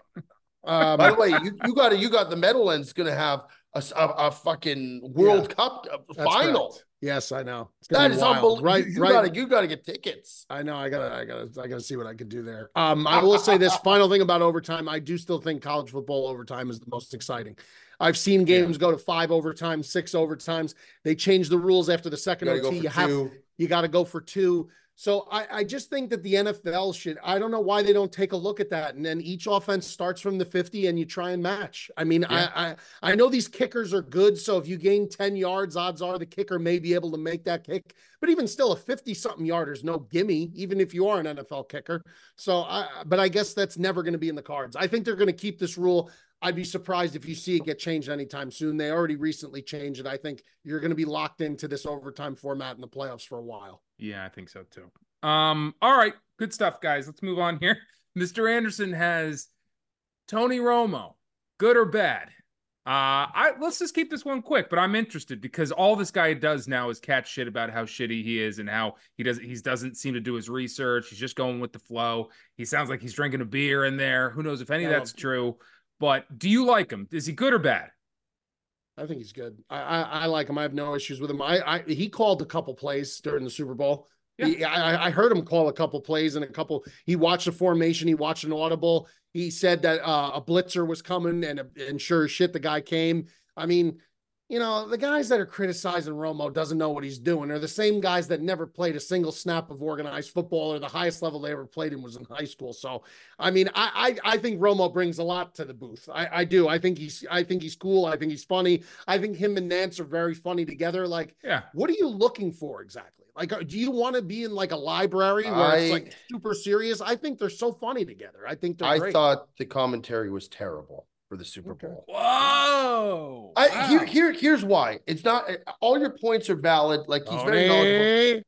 Um, By the way, you, you got to you got the Meadowlands going to have a, s- a- a fucking World Yeah. Cup uh, that's final. correct. Yes, I know. It's gonna That be is wild. unbelievable. Right, you, you right. gotta you gotta get tickets. I know. I gotta, I gotta, I gotta see what I can do there. Um, I will say this final thing about overtime. I do still think college football overtime is the most exciting. I've seen games go to five overtimes, six overtimes. They changed the rules after the You second gotta O go T. for You have, two. you got to go for two. So I, I just think that the N F L should, I don't know why they don't take a look at that. And then each offense starts from the fifty and you try and match. I mean, Yeah. I, I, I know these kickers are good. So if you gain ten yards, odds are the kicker may be able to make that kick. But even still, a fifty something yarder is no gimme, even if you are an N F L kicker. So I, but I guess that's never going to be in the cards. I think they're going to keep this rule. I'd be surprised if you see it get changed anytime soon. They already recently changed it. I think you're going to be locked into this overtime format in the playoffs for a while. Yeah, I think so too. Um, all right, good stuff, guys. Let's move on here. Mister Anderson has Tony Romo, good or bad? Uh, I let's just keep this one quick, but I'm interested because all this guy does now is catch shit about how shitty he is and how he doesn't he doesn't seem to do his research. He's just going with the flow. He sounds like he's drinking a beer in there. Who knows if any of Yeah. that's true? But do you like him? Is he good or bad? I think he's good. I, I, I like him. I have no issues with him. I, I he called a couple plays during the Super Bowl. Yeah. He, I, I heard him call a couple plays and a couple. He watched the formation. He watched an audible. He said that uh, a blitzer was coming, and and sure as shit, the guy came. I mean, you know, the guys that are criticizing Romo doesn't know what he's doing are the same guys that never played a single snap of organized football, or the highest level they ever played in was in high school. So, I mean, I I, I think Romo brings a lot to the booth. I, I do. I think he's I think he's cool. I think he's funny. I think him and Nance are very funny together. Like, Yeah. what are you looking for exactly? Like, do you want to be in like a library where I- it's like super serious? I think they're so funny together. I think they're I great. thought the commentary was terrible for the Super Okay. Bowl. Whoa. I Wow. here here here's why. It's not all your points are valid. Like he's very knowledgeable. Tony.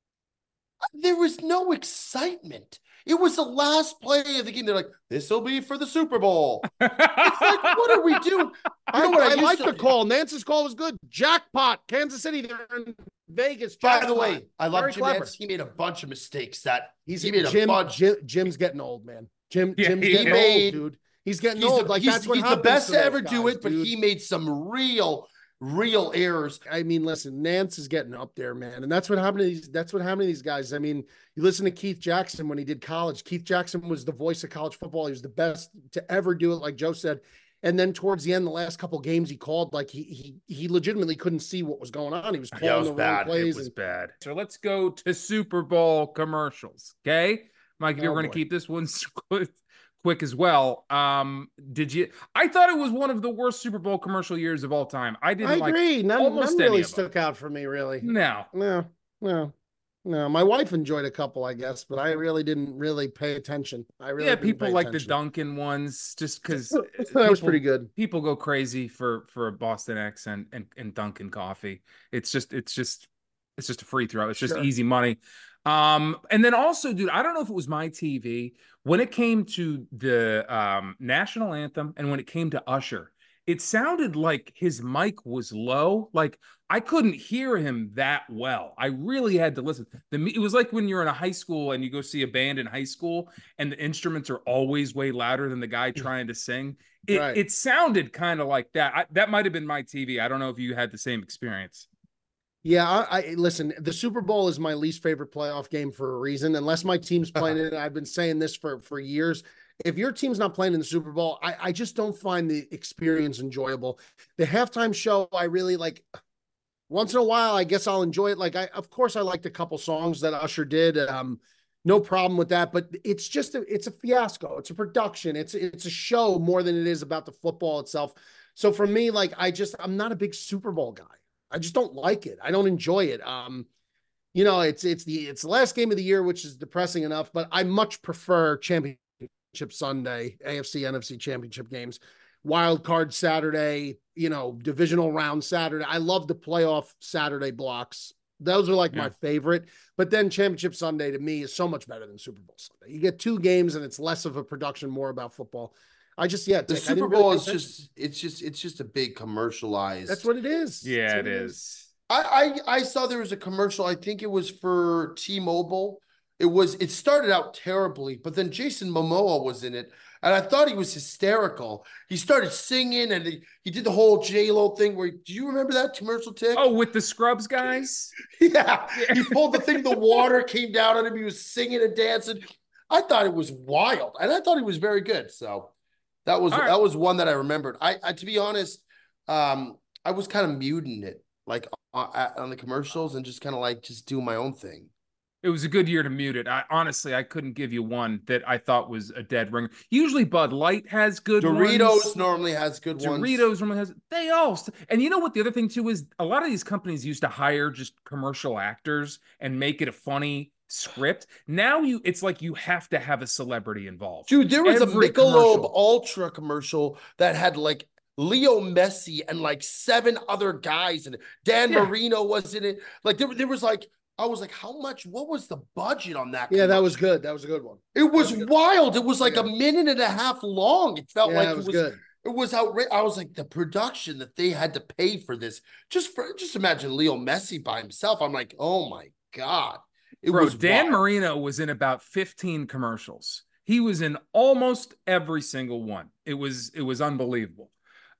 There was no excitement. It was the last play of the game. They're like, this will be for the Super Bowl. It's like, what are we doing? I, You know what I used like to- the call. Nance's call was good. Jackpot. Kansas City. They're in Vegas. By the Jackpot. way, I love Very Jim clever. Nance. He made a bunch of mistakes that He's he made a Jim, bunch. Jim. Jim's getting old, man. Jim. Yeah, Jim's he getting made- old, dude. He's getting He's, old. the, like he's, that's what he's the happens best to those ever do guys, it, but dude. he made some real, real errors. I mean, listen, Nance is getting up there, man, and that's what happened to these. That's what happened to these guys. I mean, you listen to Keith Jackson when he did college. Keith Jackson was the voice of college football. He was the best to ever do it, like Joe said. And then towards the end, the last couple games he called, like he he he legitimately couldn't see what was going on. He was calling Yeah, it was the wrong bad. It plays. It was and- bad. So let's go to Super Bowl commercials. Okay. Mike, if Oh, we're going to boy. keep this one quick, quick as well. Um, did you? I thought it was one of the worst Super Bowl commercial years of all time. I didn't I like agree. None, almost none any really of them. stuck out for me, really. No. No, no, no. My wife enjoyed a couple, I guess, but I really didn't really pay attention. I really Yeah, didn't people pay like the attention. Duncan ones just because That was pretty good. People go crazy for for a Boston accent and and Dunkin' coffee. It's just it's just it's just a free throw. It's just Sure. easy money. Um, and then also, dude, I don't know if it was my T V when it came to the um national anthem and when it came to Usher. It sounded like his mic was low. Like I couldn't hear him that well. I really had to listen. The it was like when you're in a high school and you go see a band in high school and the instruments are always way louder than the guy trying to sing. It Right. it sounded kind of like that. I, that might have been my T V. I don't know if you had the same experience. Yeah, I, I listen. The Super Bowl is my least favorite playoff game for a reason. Unless my team's playing it, I've been saying this for for years. If your team's not playing in the Super Bowl, I, I just don't find the experience enjoyable. The halftime show, I really like. Once in a while, I guess I'll enjoy it. Like, I of course I liked a couple songs that Usher did. Um, no problem with that. But it's just a, it's a fiasco. It's a production. It's it's a show more than it is about the football itself. So for me, like, I just I'm not a big Super Bowl guy. I just don't like it. I don't enjoy it. Um, you know, it's it's the it's the last game of the year, which is depressing enough. But I much prefer Championship Sunday, A F C, N F C Championship games, Wild Card Saturday. You know, divisional round Saturday. I love the playoff Saturday blocks. Those are like Yeah. my favorite. But then Championship Sunday to me is so much better than Super Bowl Sunday. You get two games and it's less of a production, more about football. I just yeah, The Dick, I Super didn't really Bowl pay is attention. just it's just it's just a big commercialized. That's what it is. Yeah, That's it what is. I, I I saw there was a commercial. I think it was for T-Mobile. It was it started out terribly, but then Jason Momoa was in it, and I thought he was hysterical. He started singing, and he, he did the whole J-Lo thing. Where do you remember that commercial, Tick? Oh, with the Scrubs guys? yeah. He pulled the thing. The water came down on him. He was singing and dancing. I thought it was wild, and I thought he was very good. So that was All right. that was one that I remembered. I, I to be honest, um, I was kind of muting it, like on, on the commercials, and just kind of like just doing my own thing. It was a good year to mute it. I honestly, I couldn't give you one that I thought was a dead ringer. Usually Bud Light has good Doritos ones. normally has good ones. Doritos normally has. They all. st- And you know what? The other thing too is a lot of these companies used to hire just commercial actors and make it a funny script. Now you, it's like you have to have a celebrity involved. Dude, there was Every a Michelob commercial. Ultra commercial that had like Leo Messi and like seven other guys, and Dan Yeah. Marino was in it. Like there, there was like I was like, how much? What was the budget on that? Yeah, that commercial? was good. That was a good one. It was was good. wild. It was like Yeah. a minute and a half long. It felt Yeah, like it it was, was. good. It was outrageous. I was like, the production that they had to pay for this. Just for just imagine Leo Messi by himself. I'm like, oh my god. It Bro, was Dan wild. Marino was in about fifteen commercials. He was in almost every single one. It was it was unbelievable.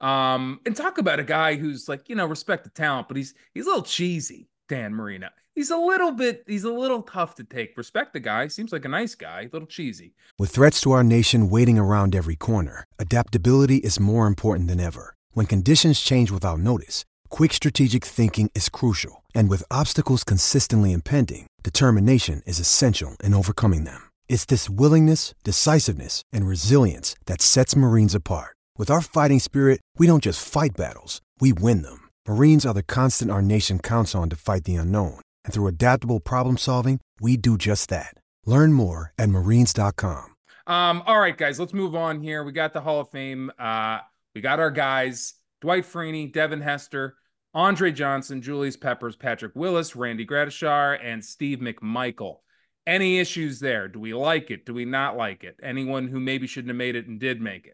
Um, and talk about a guy who's like, you know, respect the talent, but he's he's a little cheesy, Dan Marino. He's a little bit, he's a little tough to take. Respect the guy. Seems like a nice guy, a little cheesy. With threats to our nation waiting around every corner, adaptability is more important than ever. When conditions change without notice, quick strategic thinking is crucial, and with obstacles consistently impending, determination is essential in overcoming them. It's this willingness, decisiveness, and resilience that sets Marines apart. With our fighting spirit, we don't just fight battles, we win them. Marines are the constant our nation counts on to fight the unknown, and through adaptable problem solving, we do just that. Learn more at marines dot com. Um, all right, guys, let's move on here. We got the Hall of Fame. Uh, we got our guys, Dwight Freeney, Devin Hester, Andre Johnson, Julius Peppers, Patrick Willis, Randy Gradishar, and Steve McMichael. Any issues there? Do we like it? Do we not like it? Anyone who maybe shouldn't have made it and did make it?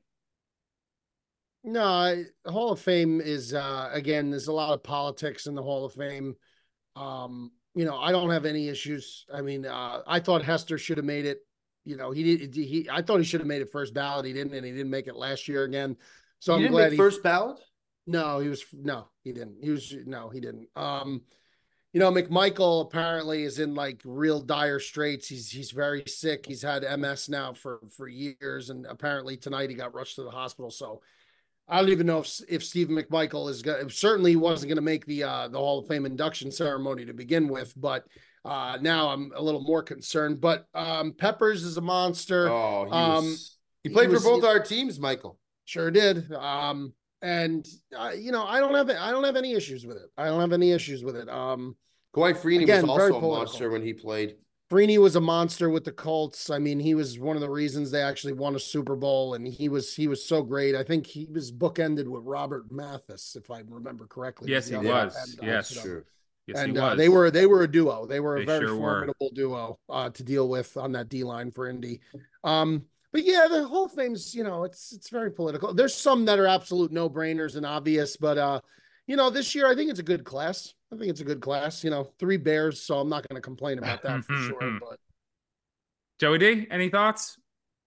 No, I, the Hall of Fame is, uh, again, there's a lot of politics in the Hall of Fame. Um, you know, I don't have any issues. I mean, uh, I thought Hester should have made it. You know, he did. He, I thought he should have made it first ballot. He didn't, and he didn't make it last year again. So He I'm didn't glad make he first ballot? No, he was no, he didn't. He was no, he didn't. Um, you know, McMichael apparently is in like real dire straits. He's he's very sick. He's had M S now for for years, and apparently tonight he got rushed to the hospital. So I don't even know if if Steve McMichael is going. Certainly, he wasn't going to make the uh, the Hall of Fame induction ceremony to begin with. But uh, now I'm a little more concerned. But um, Peppers is a monster. Oh, he, um, was, he played he was, for both our teams, Michael. Sure did. Um, and uh, you know, I don't have I don't have any issues with it. I don't have any issues with it. Um, Dwight Freeney again, was very also a political. monster when he played. Freeney was a monster with the Colts. I mean, he was one of the reasons they actually won a Super Bowl, and he was he was so great. I think he was bookended with Robert Mathis, if I remember correctly. Yes, he The other was. end of Yes, them. Sure. Yes, and he uh, was. they were they were a duo. They were a They very sure were. formidable duo uh, to deal with on that D line for Indy. Um, but yeah, the Hall of Fame's, you know, it's it's very political. There's some that are absolute no brainers and obvious, but uh, you know, this year I think it's a good class. I think it's a good class. You know, three Bears, so I'm not going to complain about that for sure. But Joey D, any thoughts?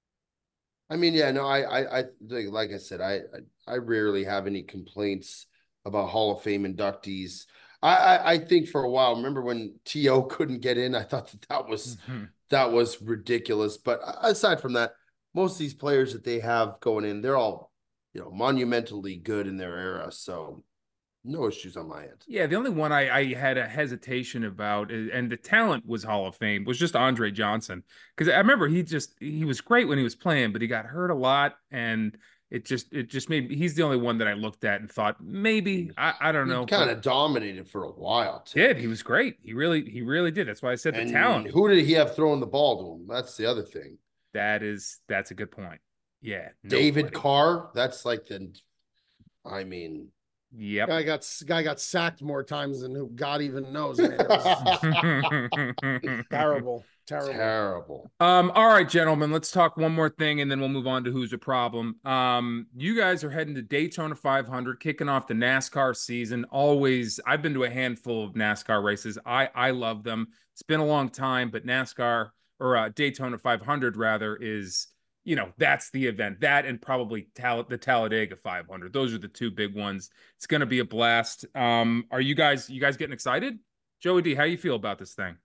I mean, yeah, no, I, I, I like, like I said, I, I, I rarely have any complaints about Hall of Fame inductees. I, I, I think for a while, remember when T O couldn't get in? I thought that that was Mm-hmm. that was ridiculous. But aside from that, most of these players that they have going in, they're all, you know, monumentally good in their era. So no issues on my end. Yeah, the only one I, I had a hesitation about, is, and the talent was Hall of Fame, was just Andre Johnson. Because I remember he just he was great when he was playing, but he got hurt a lot, and it just it just made he's the only one that I looked at and thought maybe I, I don't know. He kind of dominated for a while. Too. Did he was great. He really he really did. That's why I said And the talent. who did he have throwing the ball to him? That's the other thing. That is that's a good point. Yeah, David nobody. Carr. That's like the. I mean. Yep. guy got guy got sacked more times than who God even knows. Man. It was terrible, terrible. Terrible. Um, all right, gentlemen, let's talk one more thing and then we'll move on to who's a problem. Um, you guys are heading to Daytona five hundred, kicking off the NASCAR season. Always, I've been to a handful of NASCAR races. I I love them. It's been a long time, but NASCAR or uh, Daytona five hundred rather is, you know, that's the event. That and probably Tal- the Talladega five hundred. Those are the two big ones. It's going to be a blast. Um, are you guys you guys getting excited? Joey D, how you feel about this thing?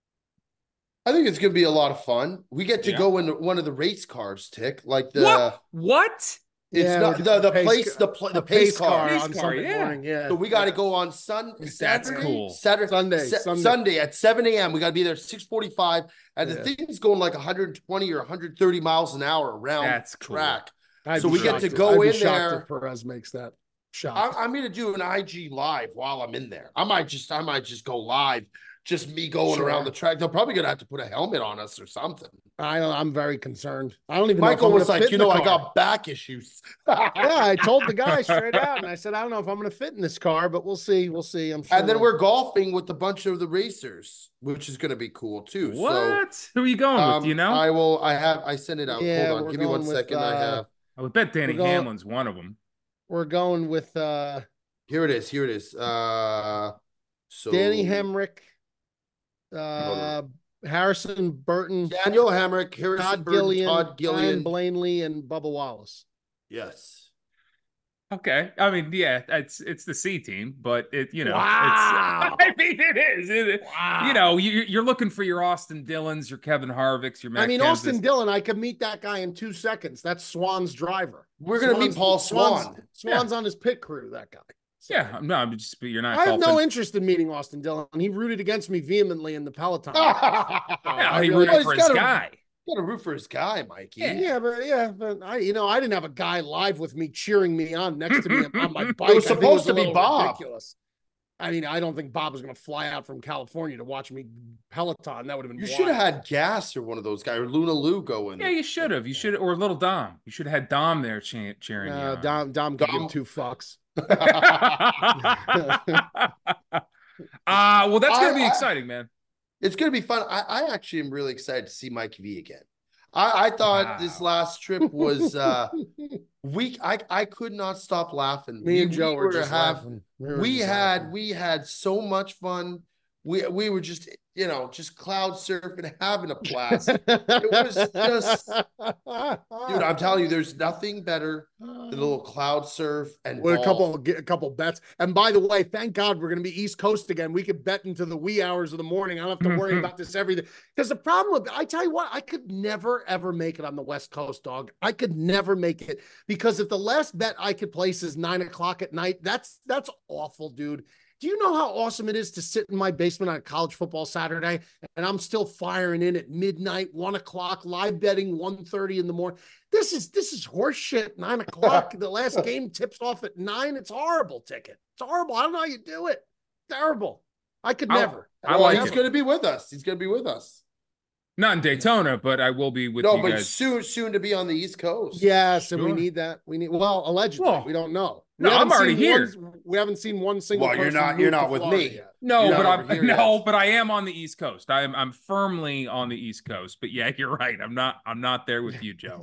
I think it's going to be a lot of fun. We get to Yeah. go in one of the race cars, Tick, like the. What? What? It's Yeah, not with the the pace place ca- the pl- the a pace, car. Pace on car, Sunday yeah. morning. Yeah, So we got to go on Sun That's Saturday, cool. Saturday, Sunday, Sa- Sunday. Sunday at seven a.m. We got to be there six forty-five, and Yeah. the thing's going like one hundred twenty or one hundred thirty miles an hour around That's the cool. track. I'd So be we get shocked to if- go I'd be in shocked there. if Perez makes that shot. I'm, I'm going to do an I G live while I'm in there. I might just I might just go live, just me going Sure. around the track. They're probably going to have to put a helmet on us or something. I don't, I'm very concerned. I don't even Michael know if was I'm gonna like, fit you in the know, I car." got back issues. Yeah, I told the guy straight out, and I said, I don't know if I'm going to fit in this car, but we'll see. We'll see. I'm sure. And then we'll- we're golfing with a bunch of the racers, which is going to be cool too. What? Who are you going So, with? um, Do you know? I will. I have. I sent it out. Yeah, Hold on. we're Give me one going with, second. I uh, have. I would bet Danny we're going- Hamlin's one of them. we're going with uh, Here it is. Here it is. Uh, so Danny Hemrick, Hold uh, Harrison Burton, Daniel Hamrick, Harrison Todd Burton, Gillian, Todd Ryan Gillian. Blaney, and Bubba Wallace. Yes. Okay. I mean, yeah, it's it's the C team, but it you know, Wow. it's I mean it is. It, Wow. You know, you you're looking for your Austin Dillons, your Kevin Harvicks, your Matt I mean, Kenseths. Austin Dillon, I could meet that guy in two seconds. That's Swan's driver. We're gonna meet Swan's- Paul Swan's- Swan. Swan's on his pit crew, that guy. So. Yeah, no, I'm just but you're not. I have golfing. no interest in meeting Austin Dillon. He rooted against me vehemently in the Peloton. So Yeah, I he really- rooted Well, for he's his gotta- guy. Got to root for his guy, Mikey. Yeah. Yeah, but yeah, but I, you know, I didn't have a guy live with me cheering me on next to me on my It bike. was I think supposed a to be little Bob. ridiculous. I mean, I don't think Bob was going to fly out from California to watch me Peloton. That would have been. You wild. should have had Gas or one of those guys, or Luna Lou go in. Yeah, you should have. You should, or little Dom. You should have had Dom there che- cheering you. Uh, on. Dom, Dom, could Dom- give two fucks. Ah, well, that's gonna I- be I- exciting, man. It's gonna be fun. I, I actually am really excited to see Mikey V again. I, I thought this Wow. last trip was uh week. I I could not stop laughing. Me We- and Joe we were just have- laughing. were We just had laughing. we had so much fun. We we were just, you know, just cloud surfing, having a blast. Dude, was just- I'm telling you, there's nothing better than a little cloud surf and With a golf. couple, get a couple bets. And by the way, thank God we're going to be East Coast again. We could bet into the wee hours of the morning. I don't have to worry about this everything. Because the problem with, I tell you what, I could never ever make it on the West Coast, dog. I could never make it because if the last bet I could place is nine o'clock at night, that's that's awful, dude. Do you know how awesome it is to sit in my basement on a college football Saturday and I'm still firing in at midnight, one o'clock, live betting one thirty in the morning? This is this is horse shit. Nine o'clock. The last game tips off at nine. It's horrible, Ticket. It's horrible. I don't know how you do it. Terrible. I could I'll- never. I Well, like he's it. going to be with us. He's going to be with us. Not in Daytona, but I will be with no, you but guys. soon, soon to be on the East Coast. Yes, and we Sure. need that. We need well, allegedly. Well, we don't know. We no, I'm haven't already seen here. one- we haven't seen one single. Well, you're person not- move you're to not with Florida me. yet. No, You're but not I'm over here no, yet. but I am on the East Coast. I'm I'm firmly on the East Coast. But yeah, you're right. I'm not I'm not there with you, Joe.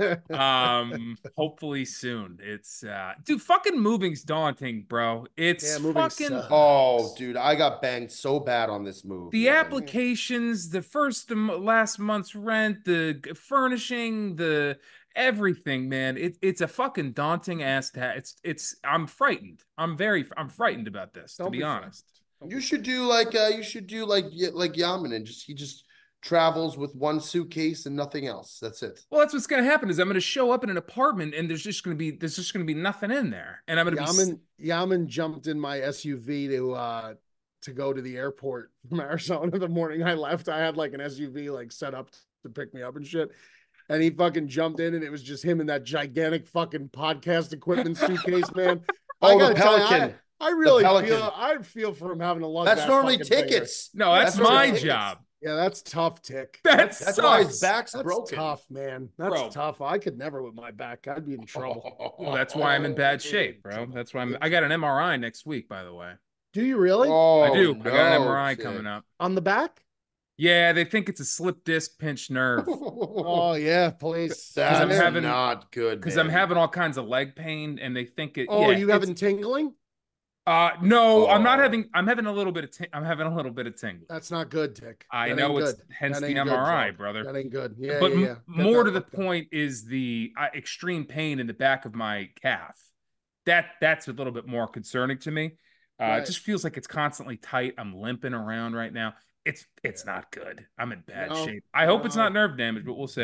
um, hopefully soon. It's uh, dude, fucking moving's daunting, bro. It's Yeah, moving fucking sucks. Oh, dude, I got banged so bad on this move. the man. applications, the first the m- last month's rent, the g- furnishing, the everything, man. It, it's a fucking daunting ass task. It's it's I'm frightened. I'm very I'm frightened about this, to Don't be, be honest. You should do like uh you should do like y- like Yaman and just he just travels with one suitcase and nothing else. That's it. Well, that's what's gonna happen is I'm gonna show up in an apartment and there's just gonna be there's just gonna be nothing in there. And I'm gonna be s- Yaman Yaman jumped in my S U V to uh to go to the airport from Arizona the morning I left. I had like an S U V like set up to pick me up and shit. And he fucking jumped in and it was just him in that gigantic fucking podcast equipment suitcase, man. I Oh, gotta the tell you, I- Pelican. I really Pelican. feel I feel for him having to lug That's that normally fucking thing. tickets. No, that's, That's my ridiculous. job. Yeah, that's tough, Tick. That's That's why his sucks. back's That's broken. tough, man. That's Bro. tough. I could never with my back. I'd be in trouble. Well, that's why I'm in bad shape, bro. That's why I'm I got an M R I next week, by the way. Do you really? Oh, I do. I got an no, M R I Tick. coming up. On the back? Yeah, they think it's a slip disc pinched nerve. Oh yeah, please. That's I'm having- not good. Because man. I'm having all kinds of leg pain, and they think it. Oh, yeah, you it's- having tingling? Uh, no, I'm not Oh. having. I'm having a little bit of. T- I'm having a little bit of tingling. That's not good, Tick. I That know ain't it's good. hence That the ain't good, M R I, Joe. brother. That ain't good. Yeah, but yeah, m- yeah. Get more that to the looked at. point is the uh, extreme pain in the back of my calf. That that's a little bit more concerning to me. Uh, Right. It just feels like it's constantly tight. I'm limping around right now. It's it's not good. I'm in bad No, shape. I hope it's no. not nerve damage, but we'll see.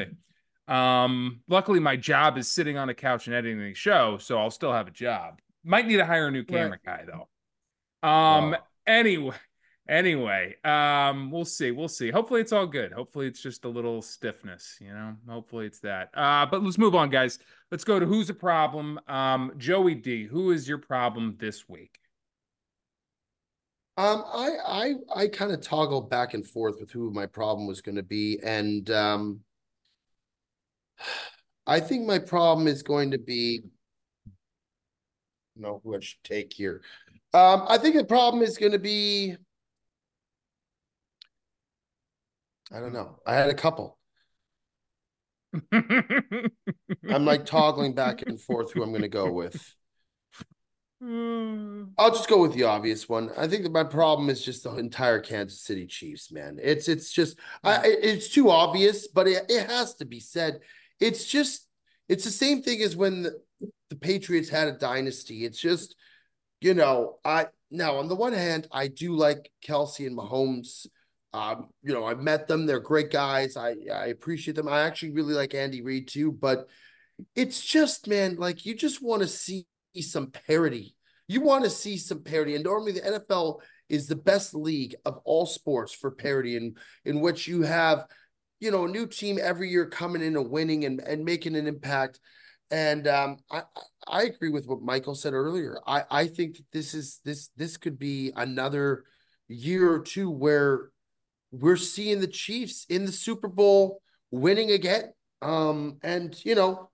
Um, luckily my job is sitting on a couch and editing the show, so I'll still have a job. Might need to hire a new camera guy though. Um, Wow. anyway, anyway, um, we'll see, we'll see. Hopefully it's all good. Hopefully it's just a little stiffness, you know. Hopefully it's that. Uh, but let's move on, guys. Let's go to who's a problem. Um, Joey D, who is your problem this week? Um, I I I kind of toggled back and forth with who my problem was going to be, and um, I think my problem is going to be. No, who I should take here. Um, I think the problem is going to be. I don't know. I had a couple. I'm like toggling back and forth who I'm going to go with. I'll just go with the obvious one. I think that my problem is just the entire Kansas City Chiefs, man. It's it's just I it's too obvious, but it, it has to be said. It's just it's the same thing as when the, the Patriots had a dynasty. It's just, you know, I now on the one hand, I do like Kelsey and Mahomes. Um, you know, I met them, they're great guys. I I appreciate them. I actually really like Andy Reid too, but it's just, man, like you just want to see some parity. You want to see some parity. And normally the N F L is the best league of all sports for parity, in, in which you have, you know, a new team every year coming in and winning and, and making an impact. And um, I, I agree with what Michael said earlier. I, I think that this is this this could be another year or two where we're seeing the Chiefs in the Super Bowl winning again. Um, and you know,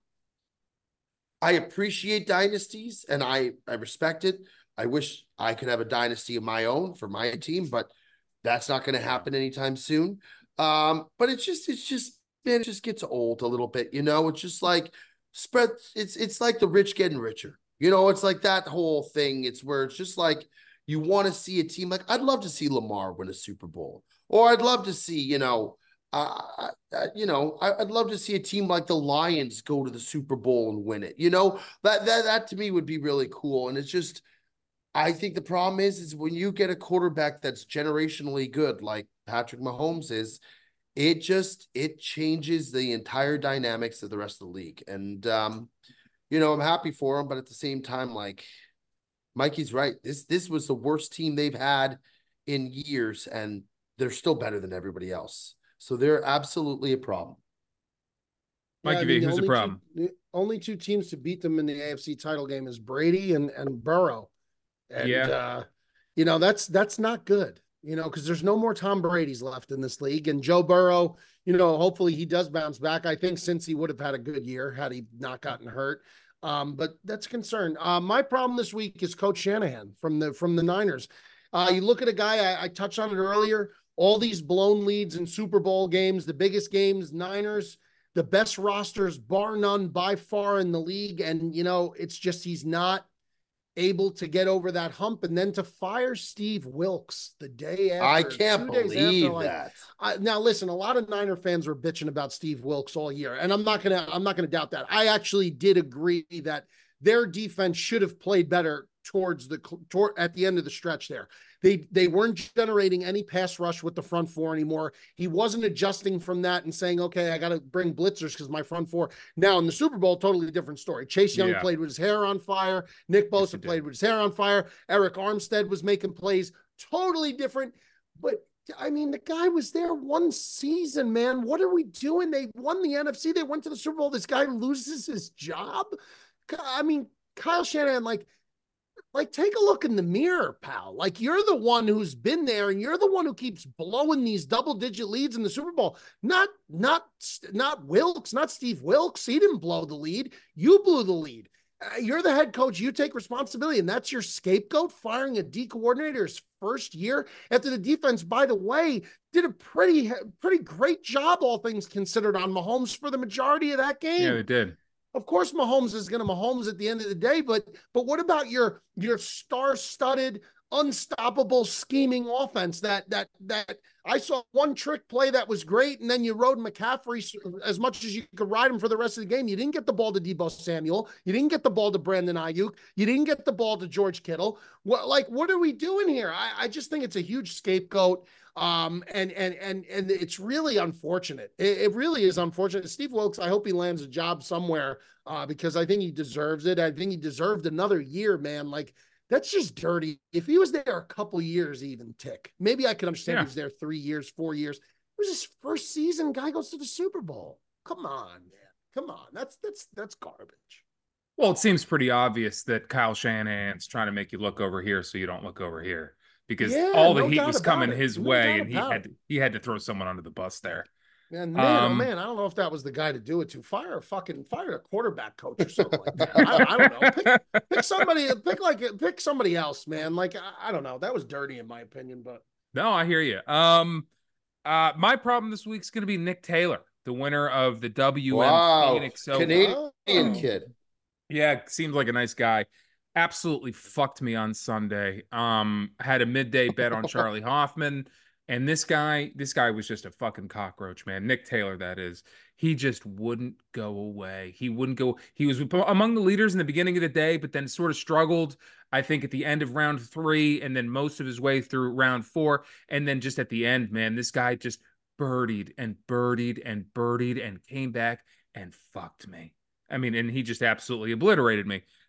I appreciate dynasties and I I respect it. I wish I could have a dynasty of my own for my team, but that's not going to happen anytime soon. Um, but it's just it's just man, it just gets old a little bit, you know. It's just like spread. It's it's like the rich getting richer, you know. It's like that whole thing. It's where it's just like you want to see a team like I'd love to see Lamar win a Super Bowl, or I'd love to see, you know, uh, uh, you know, I, I'd love to see a team like the Lions go to the Super Bowl and win it. You know, that that that to me would be really cool. And it's just, I think the problem is, is when you get a quarterback that's generationally good, like Patrick Mahomes is, it just, it changes the entire dynamics of the rest of the league. And, um, you know, I'm happy for him, but at the same time, like Mikey's right. This, this was the worst team they've had in years, and they're still better than everybody else. So they're absolutely a problem. Mikey Yeah, I V, mean, the who's the only problem? Two, the only two teams to beat them in the A F C title game is Brady and, and Burrow. And, Yeah. uh, you know, that's, that's not good, you know, because there's no more Tom Brady's left in this league. And Joe Burrow, you know, hopefully he does bounce back. I think since he would have had a good year had he not gotten hurt. Um, but that's a concern. Uh, my problem this week is Coach Shanahan from the, from the Niners. Uh, you look at a guy, I, I touched on it earlier, all these blown leads in Super Bowl games, the biggest games, Niners, the best rosters, bar none, by far in the league. And, you know, it's just he's not able to get over that hump, and then to fire Steve Wilkes the day after. I can't two days believe after, like, that. I, now, listen, a lot of Niner fans were bitching about Steve Wilkes all year, and I'm not gonna I'm not gonna doubt that. I actually did agree that their defense should have played better towards the toward, at the end of the stretch there. They they weren't generating any pass rush with the front four anymore. He wasn't adjusting from that and saying, okay, I got to bring blitzers because my front four. Now in the Super Bowl, totally different story. Chase Young Yeah. played with his hair on fire. Nick Bosa Yes, he did. played with his hair on fire. Eric Armstead was making plays. Totally different. But I mean, the guy was there one season, man. What are we doing? They won the N F C. They went to the Super Bowl. This guy loses his job. I mean, Kyle Shanahan, like, Like, take a look in the mirror, pal. Like, you're the one who's been there, and you're the one who keeps blowing these double-digit leads in the Super Bowl. Not, not, not Wilkes, not Steve Wilkes. He didn't blow the lead. You blew the lead. Uh, you're the head coach. You take responsibility, and that's your scapegoat, firing a D coordinator his first year after the defense, by the way, did a pretty, pretty great job, all things considered, on Mahomes for the majority of that game. Yeah, they did. Of course, Mahomes is going to Mahomes at the end of the day, but but what about your your star-studded, unstoppable, scheming offense? That that that I saw one trick play that was great, and then you rode McCaffrey as much as you could ride him for the rest of the game. You didn't get the ball to Deebo Samuel. You didn't get the ball to Brandon Ayuk. You didn't get the ball to George Kittle. What like what are we doing here? I, I just think it's a huge scapegoat. Um, and, and, and, and it's really unfortunate. It, it really is unfortunate. Steve Wilkes, I hope he lands a job somewhere, uh, because I think he deserves it. I think he deserved another year, man. Like, that's just dirty. If he was there a couple years, even tick, maybe I could understand Yeah. he was there three years, four years. It was his first season. Guy goes to the Super Bowl. Come on, man. Come on. That's, that's, that's garbage. Well, it seems pretty obvious that Kyle Shanahan's trying to make you look over here so you don't look over here, because Yeah, all the no heat doubt was about coming it. his No way, doubt and he about had it. to, he had to throw someone under the bus there. Man, man, oh Um, man, I don't know if that was the guy to do it to. Fire a fucking fire a quarterback coach or something like that. I, I don't know. Pick, pick somebody, pick like pick somebody else, man. Like I, I don't know. That was dirty in my opinion, but No, I hear you. Um, uh, my problem this week's going to be Nick Taylor, the winner of the W M Wow. Phoenix Open. Canadian Oh. kid. Yeah, seems like a nice guy. Absolutely fucked me on Sunday. Um, had a midday bet on Charlie Hoffman, and this guy, this guy was just a fucking cockroach, man. Nick Taylor, that is. He just wouldn't go away. He wouldn't go. He was among the leaders in the beginning of the day, but then sort of struggled, I think, at the end of round three, and then most of his way through round four, and then just at the end, man, this guy just birdied and birdied and birdied and came back and fucked me. I mean, and he just absolutely obliterated me.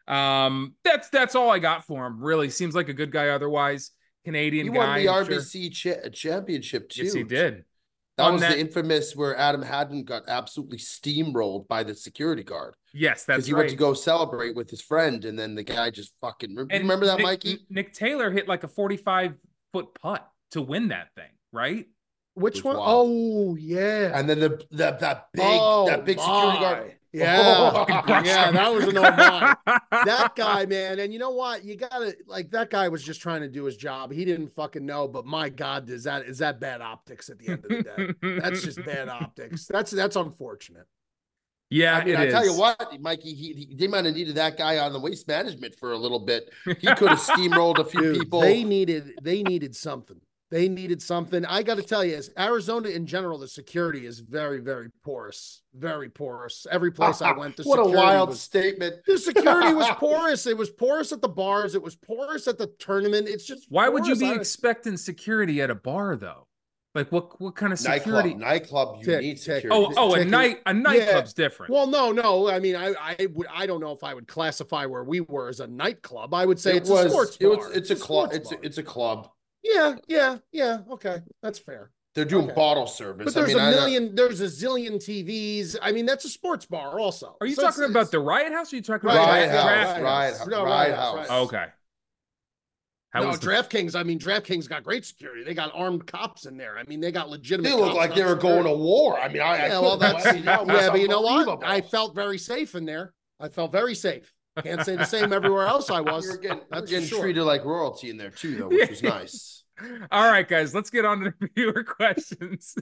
Um, that's that's all I got for him. Really seems like a good guy. Otherwise, Canadian He guy. won the I'm R B sure- C cha- championship too. Yes, he did. That On was that- the infamous where Adam Hadden got absolutely steamrolled by the security guard Yes, because that's he right. went to go celebrate with his friend, and then the guy just fucking. You And remember that, Nick, Mikey? Nick Taylor hit like a forty-five foot putt to win that thing, right? Which was one? wild. Oh, yeah. And then the, the that big Oh, that big security my. guard. Yeah. Fucking crushed Yeah, him. that was an oh my. That guy, man. And you know what? You gotta like that guy was just trying to do his job. He didn't fucking know, but my God, is that is that bad optics at the end of the day? That's just bad optics. That's that's unfortunate. Yeah, I mean, it I tell you is. what, Mikey, he, he they might have needed that guy on the waste management for a little bit. He could have steamrolled a few Dude, people. They needed they needed something. They needed something. I got to tell you, as Arizona in general, the security is very, very porous. Very porous. Every place I went, the what a security wild was, statement. the security was porous. It was porous at the bars. It was porous at the tournament. It's just Why would you porous. be I- expecting security at a bar though? Like what what kind of security? Nightclub, nightclub, you Tick, need tick. security. Oh, oh, a Ticket- night a nightclub's different. Well, no, no. I mean, I, I would, I don't know if I would classify where we were as a nightclub. I would say it it's was, a sports it bar. was, it's a club. sports It's bar. a, it's a club. yeah, yeah, yeah. Okay, that's fair. They're doing Okay. bottle service. But there's I mean, a I- million, there's a zillion T Vs. I mean, that's a sports bar also. Are you So it's- talking about it's- the Riot House or are you talking Riot about Riot House, House, Draft Riot, House? No, Riot Riot House. House, Oh, okay. How no, was the- DraftKings. I mean, DraftKings got great security. They got armed cops in there. I mean, they got legitimate. They look cops, like not they were going to security. war. I mean, I, I Yeah, well, couldn't that's imagine that was yeah, but you know what? unbelievable. I felt very safe in there. I felt very safe. Can't say the same everywhere else I was. You were getting, you were That's getting for sure. treated like royalty in there too, though, which was nice. All right, guys, let's get on to the viewer questions.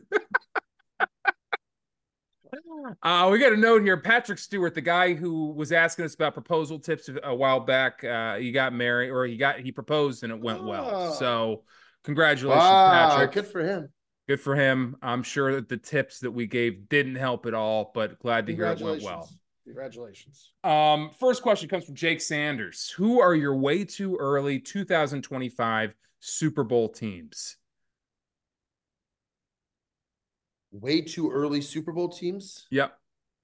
Uh, we got a note here. Patrick Stewart, the guy who was asking us about proposal tips a while back, uh, he got married or he got he proposed and it went well. Oh. So congratulations, Wow, Patrick. good for him. Good for him. I'm sure that the tips that we gave didn't help at all, but glad to hear it went well. Congratulations. Um, first question comes from Jake Sanders. Who are your way too early two thousand twenty-five Super Bowl teams? Way too early Super Bowl teams. Yep.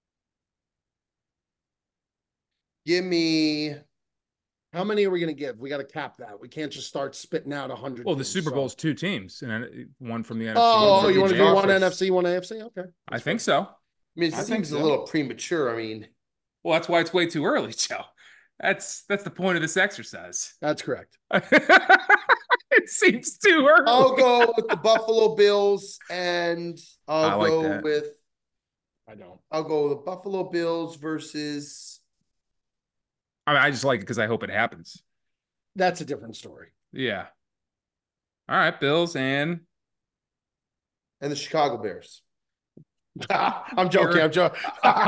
Give me. How many are we going to give? We got to cap that. We can't just start spitting out a hundred. Well, the teams, Super so- Bowl's two teams, and then one from the N F C. Oh, one from you you the want to do A F C. one Conference. N F C, one A F C? Okay. I think so. I mean, it I think seems a so. little premature. I mean, Well, that's why it's way too early, Joe. That's that's the point of this exercise. That's correct. It seems too early. I'll go with the Buffalo Bills, and I I'll like go that. with I don't. I'll go with the Buffalo Bills versus. I mean, I just like it because I hope it happens. That's a different story. Yeah. All right, Bills and And the Chicago Bears. I'm joking. You're- I'm joking.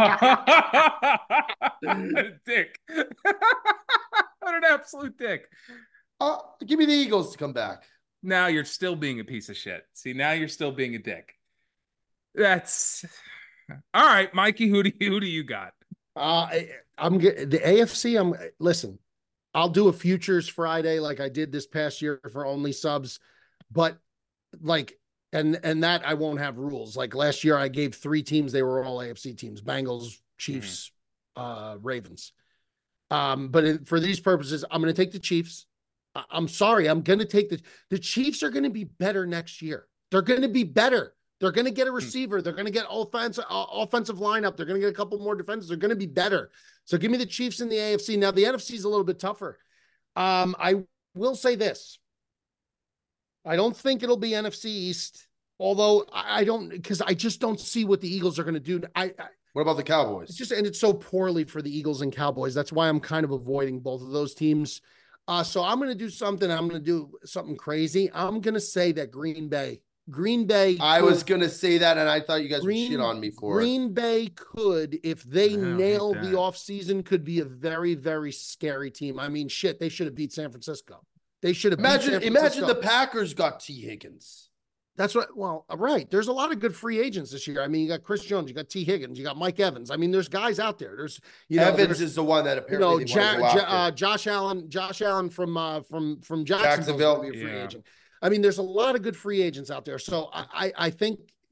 What a dick. What an absolute dick. uh, give me the Eagles to come back. Now you're still being a piece of shit. See, now you're still being a dick. That's all right, Mikey. Who do you who do you got? Uh, I, I'm get the A F C. I'm listen. I'll do a futures Friday like I did this past year for only subs, but like and and that I won't have rules. Like last year, I gave three teams. They were all A F C teams: Bengals, Chiefs, uh, Ravens. Um, but in, for these purposes, I'm going to take the Chiefs. I, I'm sorry, I'm going to take the the Chiefs are going to be better next year. They're going to be better. They're going to get a receiver. They're going to get offensive uh, offensive lineup. They're going to get a couple more defenders. They're going to be better. So give me the Chiefs in the A F C. Now the N F C is a little bit tougher. Um, I will say this. I don't think it'll be N F C East, although I, I don't because I just don't see what the Eagles are going to do. I, I What about the Cowboys? it's just ended so poorly for the Eagles and Cowboys. That's why I'm kind of avoiding both of those teams. Uh, so I'm going to do something. I'm going to do something crazy. I'm going to say that Green Bay, Green Bay. I could- was gonna say that, and I thought you guys Green, would shit on me for it. Green Bay could, if they I don't hate nail that. the offseason, could be a very, very scary team. I mean, shit, they should have beat San Francisco. They should have beat Imagine, San imagine Francisco. the Packers got T. Higgins. That's what, well, right. There's a lot of good free agents this year. I mean, you got Chris Jones, you got T. Higgins, you got Mike Evans. I mean, there's guys out there. There's, you know, Evans there's- is the one that you apparently know, they ja- want to go Ja- after. uh, Josh Allen, Josh Allen from uh, from from Jacksonville, Jacksonville. be a free Yeah. agent. I mean, there's a lot of good free agents out there. So I I, I think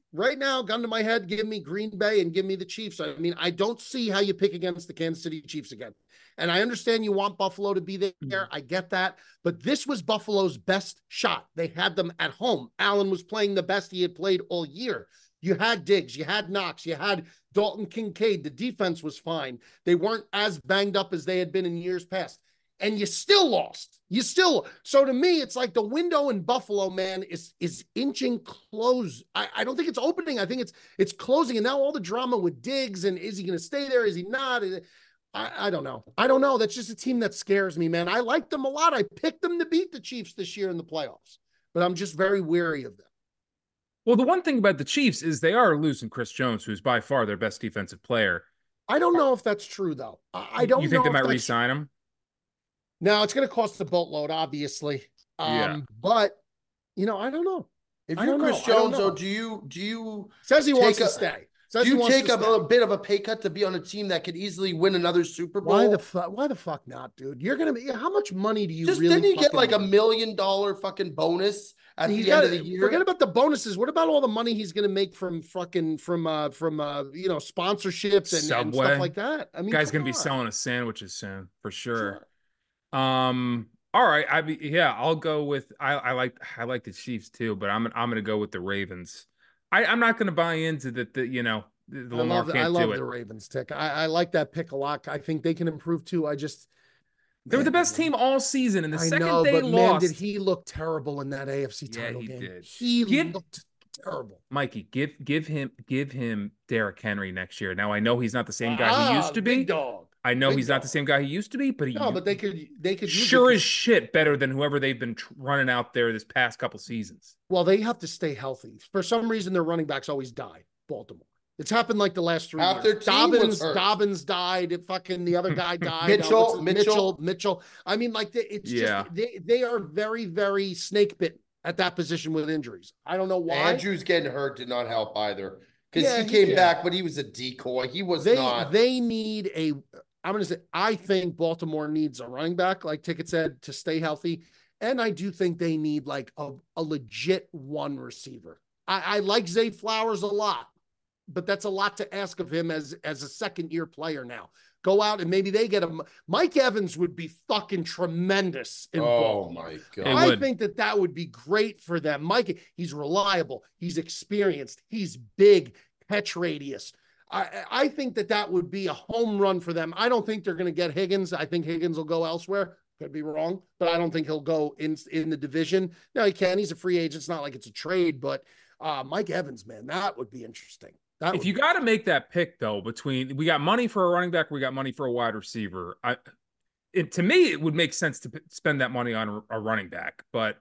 right now, gun to my head, give me Green Bay and give me the Chiefs. I mean, I don't see how you pick against the Kansas City Chiefs again. And I understand you want Buffalo to be there. Mm-hmm. I get that. But this was Buffalo's best shot. They had them at home. Allen was playing the best he had played all year. You had Diggs, you had Knox, you had Dalton Kincaid. The defense was fine. They weren't as banged up as they had been in years past. And you still lost. You still. So to me, it's like the window in Buffalo, man, is is inching close. I, I don't think it's opening. I think it's it's closing. And now all the drama with Diggs and is he going to stay there? Is he not? I, I don't know. I don't know. That's just a team that scares me, man. I like them a lot. I picked them to beat the Chiefs this year in the playoffs, but I'm just very wary of them. Well, the one thing about the Chiefs is they are losing Chris Jones, who's by far their best defensive player. I don't know if that's true, though. I don't know. You think know they might re-sign him? No, it's going to cost a boatload, obviously. Um, yeah. But, you know, I don't know. If you're Chris Jones, though, do you do you says he wants a, to stay? Says do you take a, a bit of a pay cut to be on a team that could easily win another Super Bowl? Why the fuck? Why the fuck not, dude? You're gonna be. How much money do you just really? Didn't you get like a million dollar fucking bonus at the got, end of the year? Forget about the bonuses. What about all the money he's gonna make from fucking from uh from uh you know sponsorships and, and stuff like that? I mean, guy's gonna on. be selling us sandwiches soon for sure. sure. Um. All right. I mean, yeah, I'll go with. I, I like. I like the Chiefs too, but I'm. I'm gonna go with the Ravens. I, I'm not gonna buy into the. the you know. The Lamar I love, can't I love do it. the Ravens tick. I, I like that pick a lot. I think they can improve too. I just they man, were the best team all season, and the I second know, they but lost, man, did he look terrible in that A F C yeah, title he game? Did. He give, looked terrible. Mikey, give give him give him Derrick Henry next year. Now I know he's not the same guy ah, he used to be. Big dog. I know big he's dog. not the same guy he used to be, but he no, but they could they could sure as shit better than whoever they've been tr- running out there this past couple seasons. Well, they have to stay healthy. For some reason, their running backs always die. Baltimore. It's happened like the last three Half years. their team Dobbins, was hurt. Dobbins died. It fucking the other guy died. Mitchell, uh, Mitchell, Mitchell, Mitchell. I mean, like they, it's yeah. just they they are very very snake bitten at that position with injuries. I don't know why. Andrews getting hurt did not help either because yeah, he came yeah. back, but he was a decoy. He was they, not. They need a. I'm going to say I think Baltimore needs a running back, like Ticket said, to stay healthy, and I do think they need like a, a legit one receiver. I, I like Zay Flowers a lot. But that's a lot to ask of him as, as a second year player now. Go out and maybe they get him. Mike Evans would be fucking tremendous. In oh Baltimore. my God. I would. think that that would be great for them. Mike, he's reliable. He's experienced. He's big, catch radius. I, I think that that would be a home run for them. I don't think they're going to get Higgins. I think Higgins will go elsewhere. Could be wrong, but I don't think he'll go in, in the division. No, he can. He's a free agent. It's not like it's a trade, but uh, Mike Evans, man, that would be interesting. That if you got to make that pick though, between we got money for a running back, we got money for a wide receiver. I, it, to me, it would make sense to p- spend that money on a, a running back, but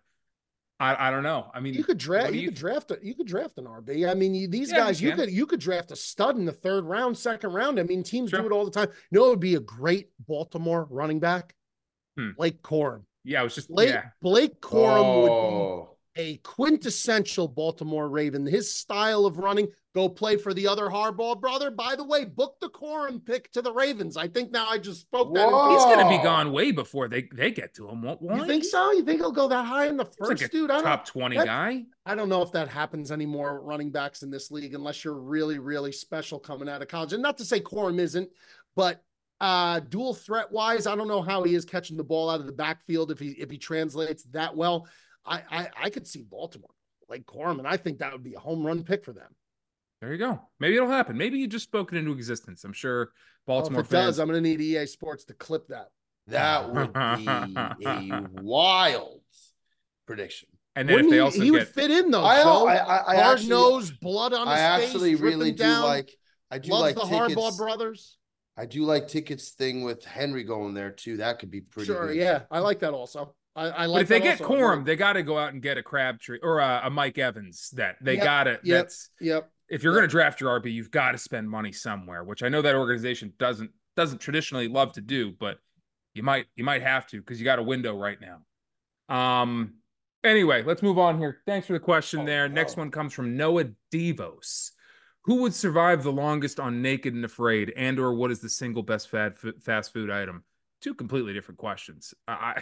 I, I don't know. I mean, you could draft, you, you could draft it. You could draft an R B. I mean, you, these yeah, guys, you, you could, you could draft a stud in the third round, second round. I mean, teams sure. do it all the time. You know, it would be a great Baltimore running back, hmm. Blake Corum. Yeah, I was just Blake, yeah. Blake Corum oh. would be a quintessential Baltimore Raven. His style of running, go play for the other Harbaugh brother. By the way, book the Corum pick to the Ravens. I think now I just spoke that. Whoa. He's going to be gone way before they, they get to him. Won't, won't you think so? You think he'll go that high in the first, like dude? I top twenty that, guy. I don't know if that happens anymore. Running backs in this league, unless you're really, really special coming out of college. And not to say Corum isn't, but uh, dual threat wise, I don't know how he is catching the ball out of the backfield if he if he translates that well. I I, I could see Baltimore like Corum, and I think that would be a home run pick for them. There you go. Maybe it'll happen. Maybe you just spoke it into existence. I'm sure Baltimore well, if it fans. does, I'm going to need E A Sports to clip that. That would be a wild prediction. And then Wouldn't if they he, also he get... would fit in though. I, so I, I, I hard actually, nose, blood on his I face. actually really do down. like. I do Loves like the tickets. Harbaugh brothers. I do like tickets thing with Henry going there too. That could be pretty. Sure, good. yeah, I like that also. I, I like. But if they get also. Corum, they got to go out and get a Crabtree or a, a Mike Evans. That they Yep, got it. Yep, That's yep. If you're yep. going to draft your R B, you've got to spend money somewhere, which I know that organization doesn't doesn't traditionally love to do, but you might you might have to because you got a window right now. Um. Anyway, let's move on here. Thanks for the question. Oh, there. wow. Next one comes from Noah Devos. Who would survive the longest on Naked and Afraid, and or what is the single best fast food item? Two completely different questions. I,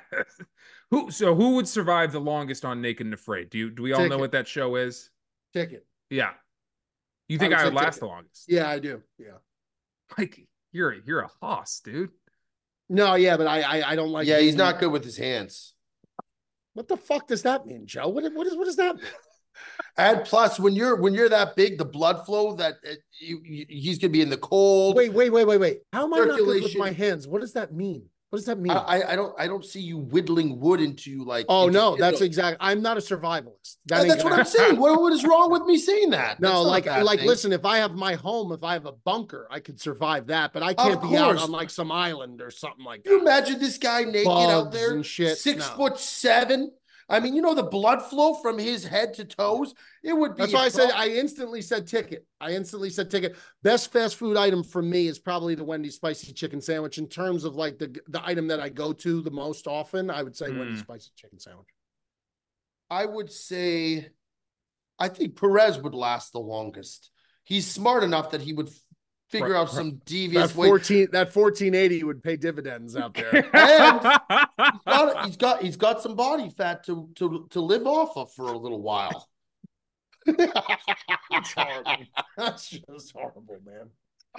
who so who would survive the longest on Naked and Afraid? Do you do we all Ticket. know what that show is? Ticket. Yeah. You think would I, say would last ticket. the longest? Yeah, I do. Yeah. Mikey, you're a, you're a hoss, dude. No, yeah, but I I, I don't like. Yeah, he's being- not good with his hands. What the fuck does that mean, Joe? What what is what does that mean? And plus, when you're when you're that big, the blood flow that it, you, you, he's gonna be in the cold. Wait, wait, wait, wait, wait. How am I not good with Circulation. my hands? What does that mean? What does that mean? I, I I don't I don't see you whittling wood into like. oh into- no, that's into- exactly. I'm not a survivalist. That And ain't that's gonna what I'm happen. saying. What, what is wrong with me saying that? No, That's not a like bad like thing. listen, if I have my home, if I have a bunker, I could survive that, but I can't be out course. on like some island or something like Can you that. imagine this guy naked out Bugs there, and shit? six No. foot seven? I mean, you know the blood flow from his head to toes. It would be. That's a why I said problem. I instantly said ticket. I instantly said ticket. Best fast food item for me is probably the Wendy's spicy chicken sandwich. In terms of like the the item that I go to the most often, I would say Wendy's Mm. spicy chicken sandwich. I would say, I think Perez would last the longest. He's smart enough that he would f- figure Right, out right. some That devious way. fourteen that fourteen eighty would pay dividends out there. And he's got, he's got he's got some body fat to to to live off of for a little while. That's horrible. That's just horrible, man.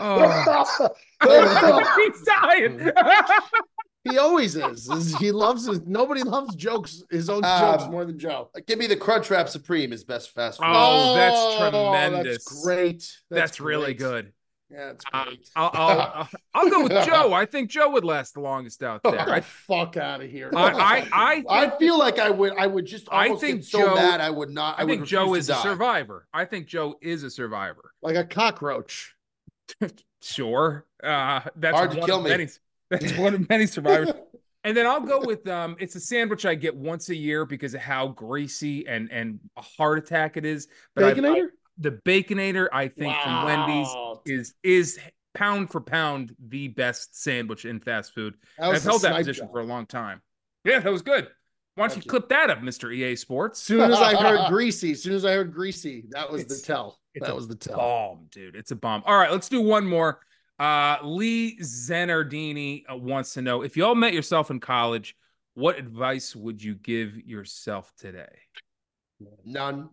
oh, he's dying. He always is. is- He loves his. Nobody loves jokes. His own Um, jokes more than Joe. Give me the Crunchwrap Supreme is best fast food. Oh, that's Oh, tremendous. That's great. That's, really great. good. Yeah, it's Uh, great. I'll, I'll, I'll I'll go with Joe. I think Joe would last the longest out there. Get the I, fuck out of here. I, I, I, I feel like I would I would just I almost think get so Joe- mad I would not. I, I would think Joe refuse is to a die. survivor. I think Joe is a survivor. like a cockroach. Sure. Uh, that's Hard to one kill of me. many. That's one of many survivors. And then I'll go with um, it's a sandwich I get once a year because of how greasy and and a heart attack it is. But I- I, Baconator? the Baconator, I think from Wendy's Wow. is is pound for pound the best sandwich in fast food. That And was I've the held that snipe position job. for a long time. Yeah, that was good. Why don't Thank you you. clip that up, Mister E A Sports? As soon as I heard greasy, as soon as I heard greasy, that was It's- the tell. it's That a was the tell. Bomb, dude. It's a bomb. All right, let's do one more. Uh, Lee Zanardini uh, wants to know if you all met yourself in college, what advice would you give yourself today? None.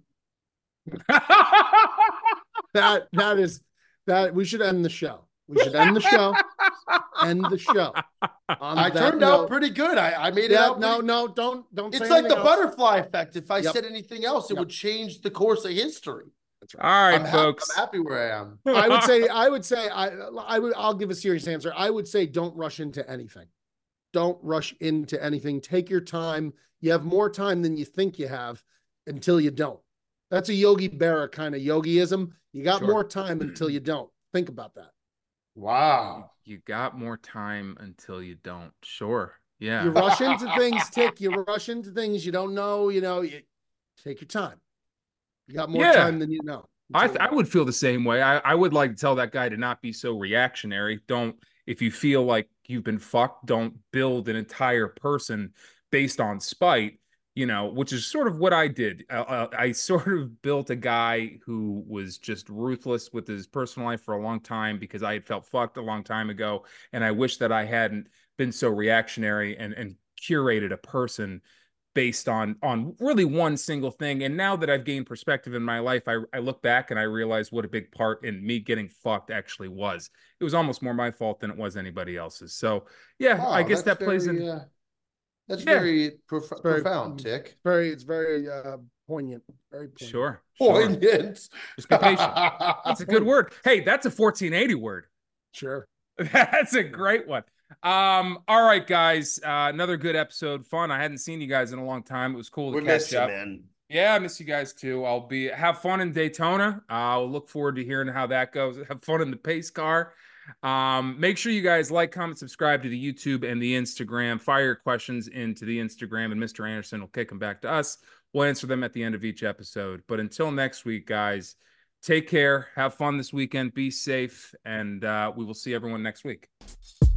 That that is that we should end the show. We should end the show. End the show. On I that turned note- out pretty good. I, I made it Yeah, out. no, pretty- no, don't don't say It's like the anything else. butterfly effect. If I Yep. said anything else, it Yep. would change the course of history. That's right. All right, I'm, hap- folks. I'm happy where I am. I would say, I would say, I, I would, I'll give a serious answer. I would say, don't rush into anything. Don't rush into anything. Take your time. You have more time than you think you have until you don't. That's a Yogi Berra kind of yogiism. You got Sure. more time until you don't. Think about that. Wow. You got more time until you don't. Sure. Yeah. You rush into things, Tick. You rush into things you don't know. You know, you take your time. You got more Yeah. time than you know. I, until th- you I don't. would feel the same way. I, I would like to tell that guy to not be so reactionary. Don't, if you feel like you've been fucked, don't build an entire person based on spite, you know, which is sort of what I did. Uh, uh, I sort of built a guy who was just ruthless with his personal life for a long time because I had felt fucked a long time ago. And I wish that I hadn't been so reactionary and, and curated a person based on on really one single thing. And now that I've gained perspective in my life, I, I look back and I realize what a big part in me getting fucked actually was. It was almost more my fault than it was anybody else's. So yeah, Wow, I guess that that's plays very, in. uh, that's Yeah. very, prof- very- profound, Tick. Very, it's very uh, poignant. Very poignant. Sure. sure. Poignant. Just be patient. That's a good word. Hey, that's a fourteen eighty word. Sure. That's a great one. Um, all right, guys. Uh, another good episode. Fun. I hadn't seen you guys in a long time. It was cool to We catch miss you, up. man. Yeah, I miss you guys too. I'll be have fun in Daytona. I'll look forward to hearing how that goes. Have fun in the pace car. Um, make sure you guys like, comment, subscribe to the YouTube and the Instagram. Fire your questions into the Instagram, and Mister Anderson will kick them back to us. We'll answer them at the end of each episode. But until next week, guys, take care. Have fun this weekend. Be safe, and uh, we will see everyone next week.